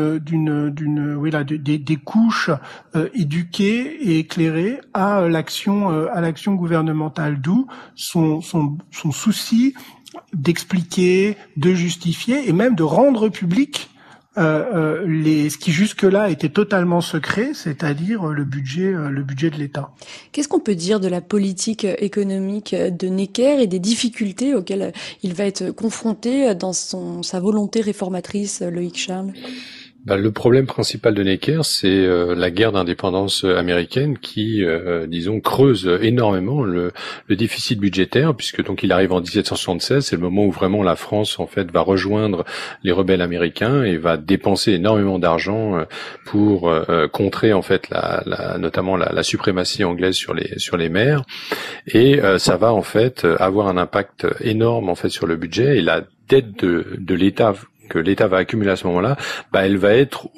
couches éduquées et éclairées à l'action gouvernementale. D'où son souci d'expliquer, de justifier et même de rendre public ce qui jusque-là était totalement secret, c'est-à-dire le budget de l'État. Qu'est-ce qu'on peut dire de la politique économique de Necker et des difficultés auxquelles il va être confronté dans sa volonté réformatrice, Loïc Charles ? Le problème principal de Necker, c'est la guerre d'indépendance américaine qui, disons, creuse énormément le déficit budgétaire, puisque donc il arrive en 1776, c'est le moment où vraiment la France en fait va rejoindre les rebelles américains et va dépenser énormément d'argent pour contrer en fait notamment la suprématie anglaise sur les mers, et ça va en fait avoir un impact énorme en fait sur le budget, et la dette de l'État que l'État va accumuler à ce moment-là, elle va être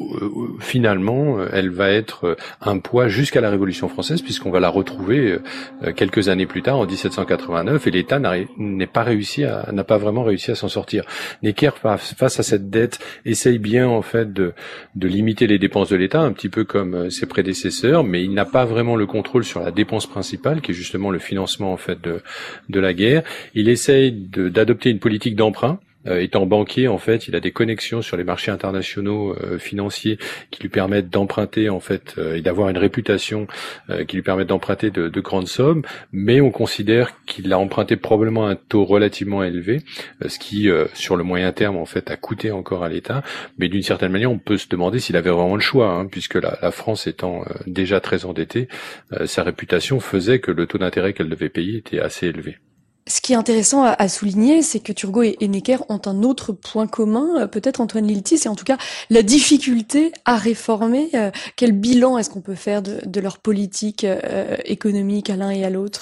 un poids jusqu'à la Révolution française, puisqu'on va la retrouver quelques années plus tard, en 1789, et l'État n'a pas vraiment réussi à s'en sortir. Necker, face à cette dette, essaye bien en fait de limiter les dépenses de l'État, un petit peu comme ses prédécesseurs, mais il n'a pas vraiment le contrôle sur la dépense principale, qui est justement le financement en fait de la guerre. Il essaye d'adopter une politique d'emprunt, Étant banquier, en fait, il a des connexions sur les marchés internationaux financiers qui lui permettent d'emprunter, en fait, et d'avoir une réputation qui lui permettent d'emprunter de grandes sommes, mais on considère qu'il a emprunté probablement à un taux relativement élevé, ce qui, sur le moyen terme, en fait, a coûté encore à l'État. Mais d'une certaine manière, on peut se demander s'il avait vraiment le choix, hein, puisque la France étant déjà très endettée, sa réputation faisait que le taux d'intérêt qu'elle devait payer était assez élevé. Ce qui est intéressant à souligner, c'est que Turgot et Necker ont un autre point commun, peut-être Antoine Lilti, c'est en tout cas la difficulté à réformer. Quel bilan est-ce qu'on peut faire de leur politique économique à l'un et à l'autre ?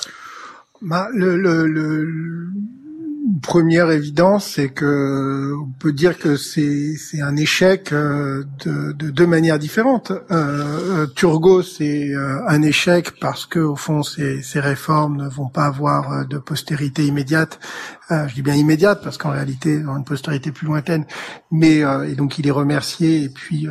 Première évidence, c'est que on peut dire que c'est un échec de deux manières différentes. Turgot, c'est un échec parce que au fond ces réformes ne vont pas avoir de postérité immédiate. Je dis bien immédiate parce qu'en réalité, ils ont une postérité plus lointaine. Mais et donc il est remercié et puis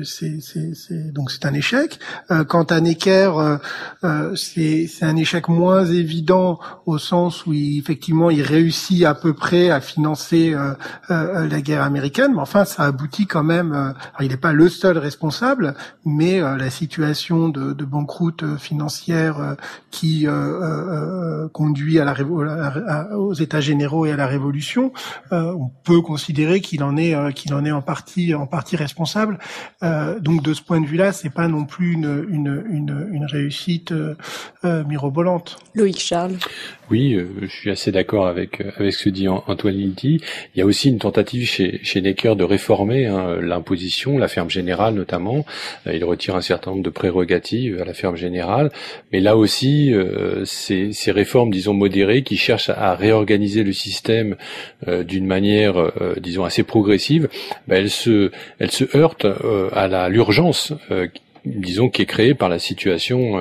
donc c'est un échec. Quant à Necker, c'est un échec moins évident au sens où effectivement il réussit à peu près à financer la guerre américaine, mais enfin ça aboutit quand même. Alors, il n'est pas le seul responsable, mais la situation de banqueroute financière qui conduit aux États généraux et à la Révolution, on peut considérer qu'il en est en partie responsable. Donc de ce point de vue-là, c'est pas non plus une réussite mirobolante. Loïc Charles. Oui, je suis assez d'accord avec ce que dit Antoine Lilti. Il y a aussi une tentative chez Necker de réformer l'imposition, la ferme générale notamment. Il retire un certain nombre de prérogatives à la ferme générale, mais là aussi, ces réformes, disons modérées, qui cherchent à réorganiser le système d'une manière, disons assez progressive, elles se heurtent à l'urgence. Disons qui est créée par la situation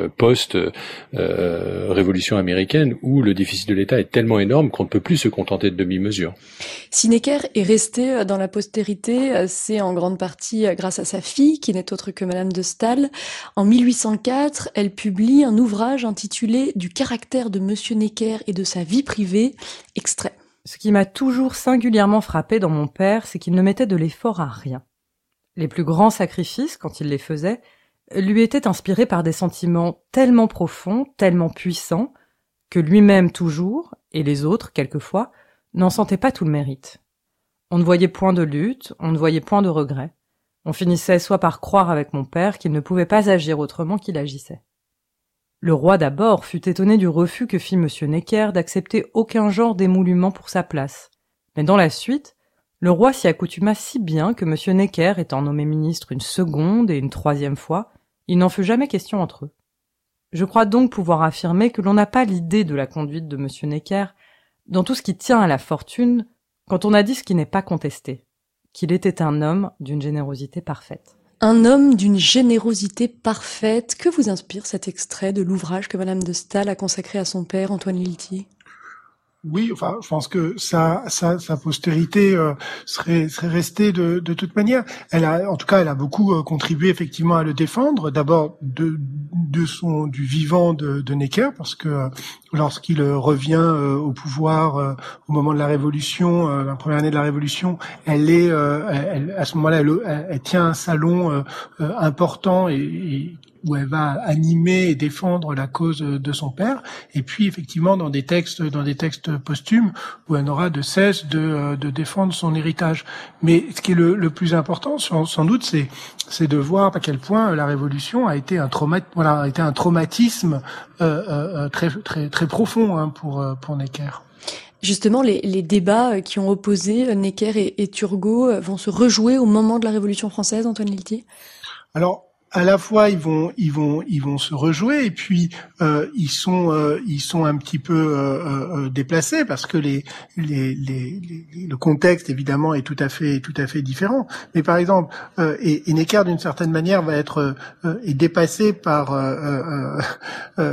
post-révolution américaine où le déficit de l'État est tellement énorme qu'on ne peut plus se contenter de demi-mesures. Si Necker est resté dans la postérité, c'est en grande partie grâce à sa fille, qui n'est autre que Madame de Staël. En 1804, elle publie un ouvrage intitulé « Du caractère de Monsieur Necker et de sa vie privée », extrait. Ce qui m'a toujours singulièrement frappé dans mon père, c'est qu'il ne mettait de l'effort à rien. Les plus grands sacrifices, quand il les faisait, lui étaient inspirés par des sentiments tellement profonds, tellement puissants, que lui-même toujours, et les autres quelquefois, n'en sentaient pas tout le mérite. On ne voyait point de lutte, on ne voyait point de regret. On finissait soit par croire avec mon père qu'il ne pouvait pas agir autrement qu'il agissait. Le roi d'abord fut étonné du refus que fit M. Necker d'accepter aucun genre d'émolument pour sa place. Mais dans la suite, le roi s'y accoutuma si bien que M. Necker, étant nommé ministre une seconde et une troisième fois, il n'en fut jamais question entre eux. Je crois donc pouvoir affirmer que l'on n'a pas l'idée de la conduite de M. Necker dans tout ce qui tient à la fortune quand on a dit ce qui n'est pas contesté, qu'il était un homme d'une générosité parfaite. Un homme d'une générosité parfaite. Que vous inspire cet extrait de l'ouvrage que Madame de Staël a consacré à son père, Antoine Lilti ? Oui, enfin, je pense que sa postérité serait restée de toute manière. Elle a beaucoup contribué effectivement à le défendre. D'abord du vivant de Necker, parce que lorsqu'il revient au pouvoir au moment de la Révolution, la première année de la Révolution, à ce moment-là, elle tient un salon important et où elle va animer et défendre la cause de son père, et puis effectivement dans des textes posthumes où elle n'aura de cesse de défendre son héritage. Mais ce qui est le plus important, sans doute, c'est de voir à quel point la Révolution a été un traumatisme très très très profond pour Necker. Justement, les débats qui ont opposé Necker et Turgot vont se rejouer au moment de la Révolution française, Antoine Lilti ? Alors, à la fois ils vont se rejouer et puis ils sont un petit peu déplacés parce que le contexte évidemment est tout à fait différent. Mais par exemple et Necker d'une certaine manière va être est dépassé par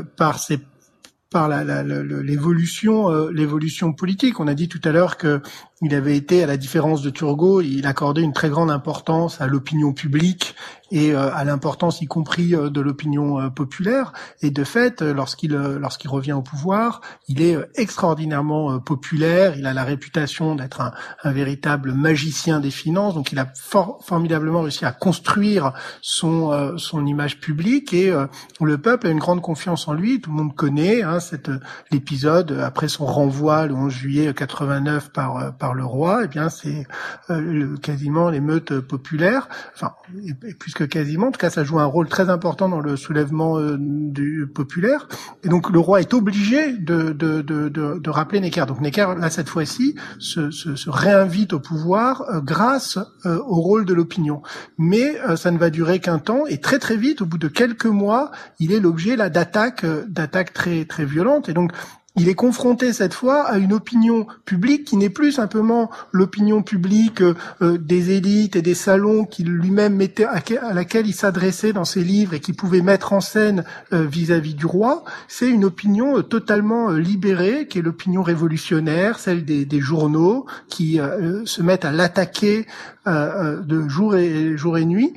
l'évolution politique. On a dit tout à l'heure que il avait été, à la différence de Turgot, il accordait une très grande importance à l'opinion publique et à l'importance y compris de l'opinion populaire. Et de fait, lorsqu'il revient au pouvoir, il est extraordinairement populaire. Il a la réputation d'être un véritable magicien des finances. Donc, il a formidablement réussi à construire son image publique et le peuple a une grande confiance en lui. Tout le monde connaît l'épisode après son renvoi le 11 juillet 89 par le roi. Eh bien, c'est quasiment l'émeute populaire. Enfin, et plus que quasiment, en tout cas ça joue un rôle très important dans le soulèvement du populaire, et donc le roi est obligé de rappeler Necker. Donc Necker, là cette fois-ci, se réinvite au pouvoir grâce au rôle de l'opinion, mais ça ne va durer qu'un temps, et très très vite, au bout de quelques mois, il est l'objet là d'attaques très très violentes, et donc il est confronté cette fois à une opinion publique qui n'est plus simplement l'opinion publique des élites et des salons qu'il lui-même mettait, à laquelle il s'adressait dans ses livres et qu'il pouvait mettre en scène vis-à-vis du roi. C'est une opinion totalement libérée, qui est l'opinion révolutionnaire, celle des journaux qui se mettent à l'attaquer de jour et nuit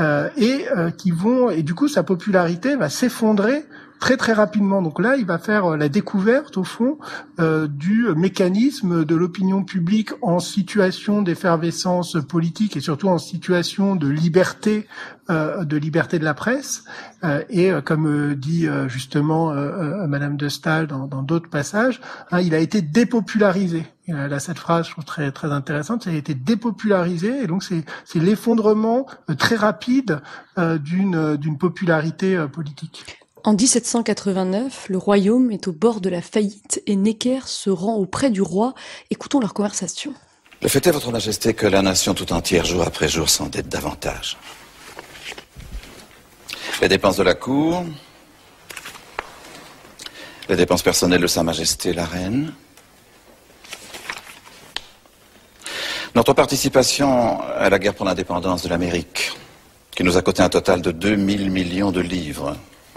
et du coup sa popularité va s'effondrer très très rapidement. Donc là, il va faire la découverte, au fond, du mécanisme de l'opinion publique en situation d'effervescence politique et surtout en situation de liberté de la presse. Et comme dit justement Madame de Staël dans d'autres passages, il a été dépopularisé. Et là, cette phrase, je trouve très très intéressante. Ça a été dépopularisé, et donc c'est l'effondrement très rapide d'une popularité politique. En 1789, le royaume est au bord de la faillite et Necker se rend auprès du roi. Écoutons leur conversation. Le fait est, Votre Majesté, que la nation tout entière, jour après jour, s'endette davantage. Les dépenses de la cour, les dépenses personnelles de Sa Majesté la Reine, notre participation à la guerre pour l'indépendance de l'Amérique, qui nous a coûté un total de 2000 millions de livres.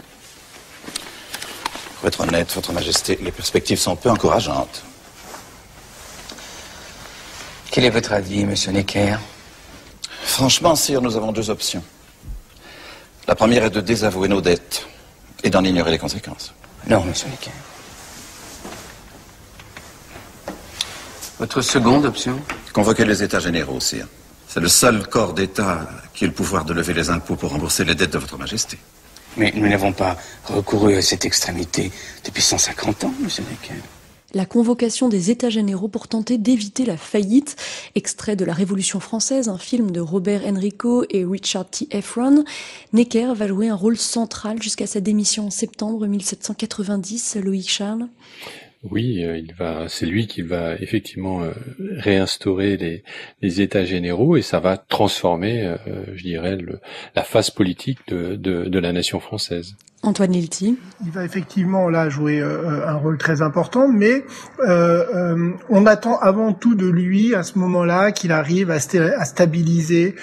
Pour être honnête, Votre Majesté, les perspectives sont peu encourageantes. Quel est votre avis, Monsieur Necker? Franchement, sire, nous avons deux options. La première est de désavouer nos dettes et d'en ignorer les conséquences. Non, Monsieur Necker. Votre seconde option? Convoquer les États généraux, sire. C'est le seul corps d'État qui ait le pouvoir de lever les impôts pour rembourser les dettes de Votre Majesté. Mais nous n'avons pas recouru à cette extrémité depuis 150 ans, Monsieur Necker. La convocation des États généraux pour tenter d'éviter la faillite, extrait de La Révolution française, un film de Robert Enrico et Richard T. Efron. Necker va jouer un rôle central jusqu'à sa démission en septembre 1790, Loïc Charles. Oui, c'est lui qui va effectivement réinstaurer les États généraux, et ça va transformer, je dirais, la face politique de la nation française. Antoine Lilti. Il va effectivement là jouer un rôle très important, mais on attend avant tout de lui à ce moment-là qu'il arrive à stabiliser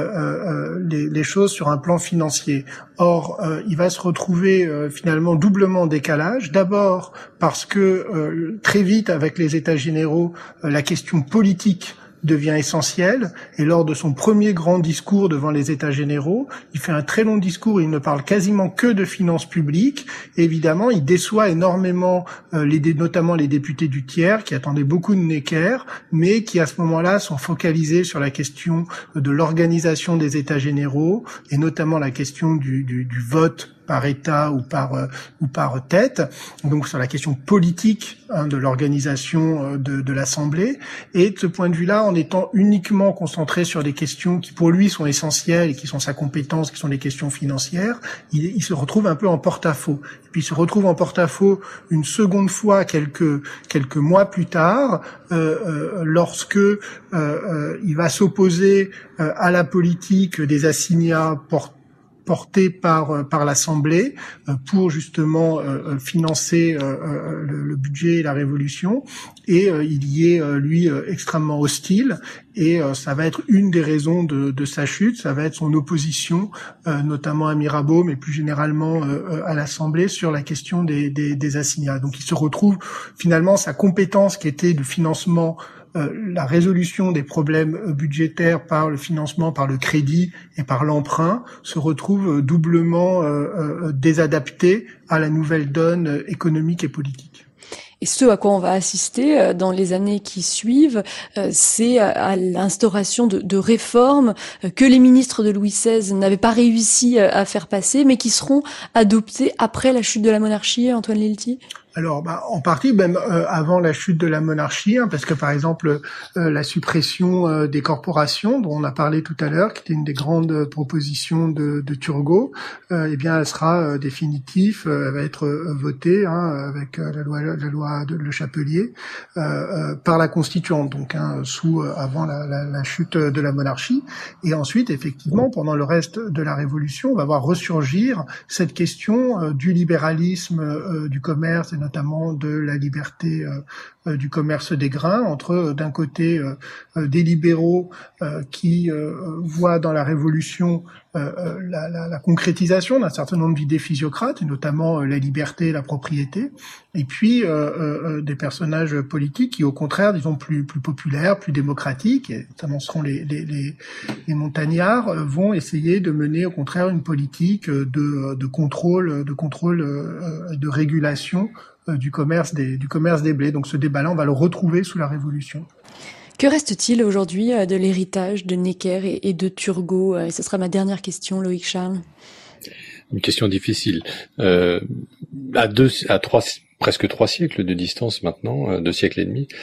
les choses sur un plan financier. Or, il va se retrouver finalement doublement en décalage. D'abord parce que très vite, avec les États généraux, la question politique devient essentiel, et lors de son premier grand discours devant les États généraux, il fait un très long discours, il ne parle quasiment que de finances publiques, et évidemment il déçoit énormément notamment les députés du tiers qui attendaient beaucoup de Necker, mais qui à ce moment-là sont focalisés sur la question de l'organisation des États généraux, et notamment la question du vote par État ou par tête, donc sur la question politique de l'organisation de l'Assemblée. Et de ce point de vue-là, en étant uniquement concentré sur des questions qui pour lui sont essentielles et qui sont sa compétence, qui sont les questions financières, il se retrouve un peu en porte-à-faux. Et puis il se retrouve en porte-à-faux une seconde fois quelques mois plus tard, lorsque il va s'opposer à la politique des assignats porté par l'Assemblée pour justement financer le budget et la Révolution, et il y est lui extrêmement hostile, et ça va être une des raisons de sa chute, ça va être son opposition, notamment à Mirabeau, mais plus généralement à l'Assemblée, sur la question des assignats. Donc il se retrouve finalement sa compétence qui était de financement, la résolution des problèmes budgétaires par le financement, par le crédit et par l'emprunt, se retrouve doublement désadaptée à la nouvelle donne économique et politique. Et ce à quoi on va assister dans les années qui suivent, c'est à l'instauration de réformes que les ministres de Louis XVI n'avaient pas réussi à faire passer, mais qui seront adoptées après la chute de la monarchie, Antoine Lilti ? Alors, en partie, même avant la chute de la monarchie, parce que par exemple, la suppression des corporations, dont on a parlé tout à l'heure, qui était une des grandes propositions de Turgot, eh bien, elle sera définitive, elle va être votée avec la loi de Le Chapelier par la Constituante, donc avant la chute de la monarchie. Et ensuite, effectivement, pendant le reste de la Révolution, on va voir ressurgir cette question du libéralisme du commerce et notamment de la liberté du commerce des grains, entre d'un côté des libéraux qui voient dans la Révolution la concrétisation d'un certain nombre d'idées physiocrates, et notamment la liberté et la propriété, et puis des personnages politiques qui, au contraire, disons plus populaires, plus démocratiques, et notamment seront les montagnards, vont essayer de mener au contraire une politique de contrôle, de régulation du commerce des blés. Donc ce débat-là, on va le retrouver sous la Révolution. Que reste-t-il aujourd'hui de l'héritage de Necker et de Turgot ? Et ce sera ma dernière question, Loïc Charles. Une question difficile. Presque 3 siècles de distance maintenant, 2 siècles et demi,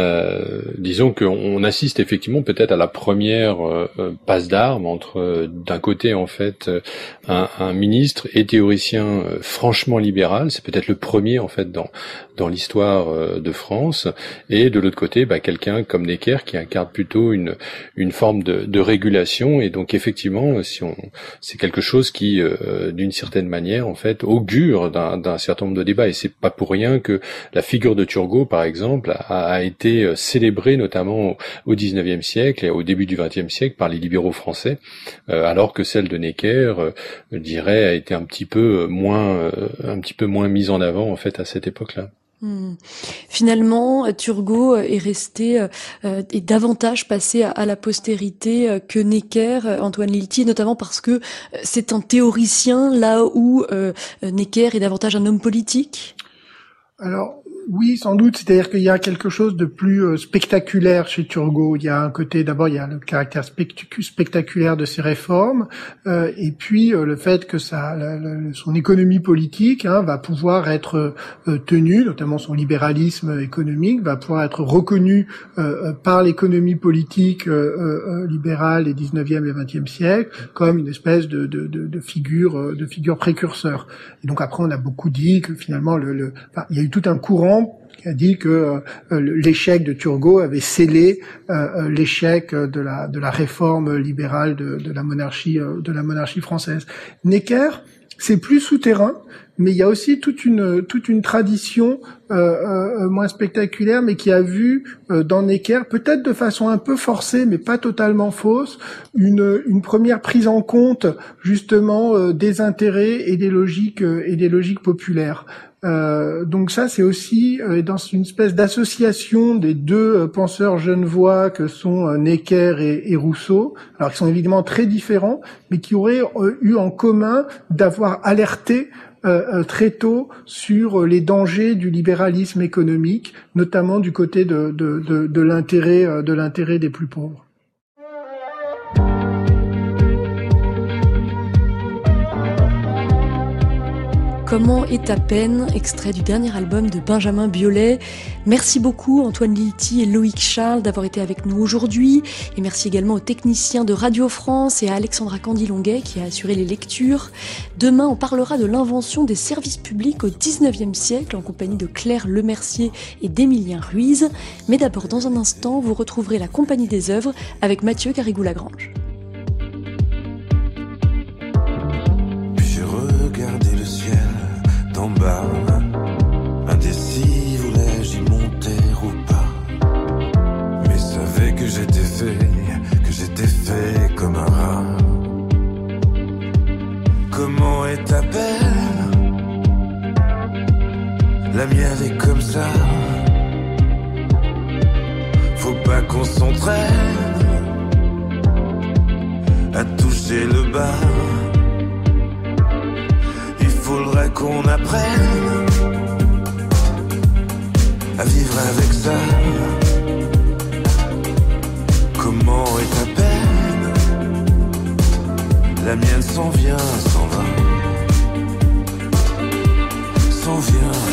disons qu'on assiste effectivement peut-être à la première passe d'armes entre d'un côté en fait un ministre et théoricien franchement libéral, c'est peut-être le premier en fait dans l'histoire de France, et de l'autre côté quelqu'un comme Necker qui incarne plutôt une forme de régulation, et donc effectivement c'est quelque chose qui d'une certaine manière en fait augure d'un certain nombre de débats, et c'est pas pour rien que la figure de Turgot, par exemple, a été célébrée notamment au XIXe siècle et au début du XXe siècle par les libéraux français, alors que celle de Necker, je dirais, a été un petit peu moins mise en avant en fait à cette époque-là. Finalement, Turgot est resté et davantage passé à la postérité que Necker, Antoine Lilti, notamment parce que c'est un théoricien là où Necker est davantage un homme politique. Alors, oui, sans doute. C'est-à-dire qu'il y a quelque chose de plus spectaculaire chez Turgot. Il y a un côté, d'abord, il y a le caractère spectaculaire de ses réformes, et puis le fait que son économie politique va pouvoir être tenue, notamment son libéralisme économique, va pouvoir être reconnu par l'économie politique libérale des 19e et 20e siècles comme une espèce de figure précurseur. Et donc après, on a beaucoup dit que finalement, il y a eu tout un courant qui a dit que l'échec de Turgot avait scellé l'échec de la réforme libérale de la monarchie française. Necker, c'est plus souterrain, mais il y a aussi toute une tradition moins spectaculaire, mais qui a vu dans Necker, peut-être de façon un peu forcée, mais pas totalement fausse, une première prise en compte justement des intérêts et des logiques populaires. Donc ça, c'est aussi dans une espèce d'association des deux penseurs genevois que sont Necker et Rousseau, alors qui sont évidemment très différents, mais qui auraient eu en commun d'avoir alerté très tôt sur les dangers du libéralisme économique, notamment du côté de l'intérêt des plus pauvres. Comment est ta peine, extrait du dernier album de Benjamin Biolay. Merci beaucoup Antoine Lilti et Loïc Charles d'avoir été avec nous aujourd'hui, et merci également aux techniciens de Radio France et à Alexandra Candy-Longuet qui a assuré les lectures. Demain, on parlera de l'invention des services publics au XIXe siècle en compagnie de Claire Lemercier et d'Émilien Ruiz. Mais d'abord, dans un instant, vous retrouverez la Compagnie des œuvres avec Mathieu Garrigou-Lagrange. J'ai regardé le ciel d'en bas, indécis, voulais-je y monter ou pas, mais savais que j'étais fait La mienne est comme ça. Faut pas qu'on s'entraîne à toucher le bas. Il faudrait qu'on apprenne à vivre avec ça. Comment est ta peine? La mienne s'en vient, s'en va. S'en vient,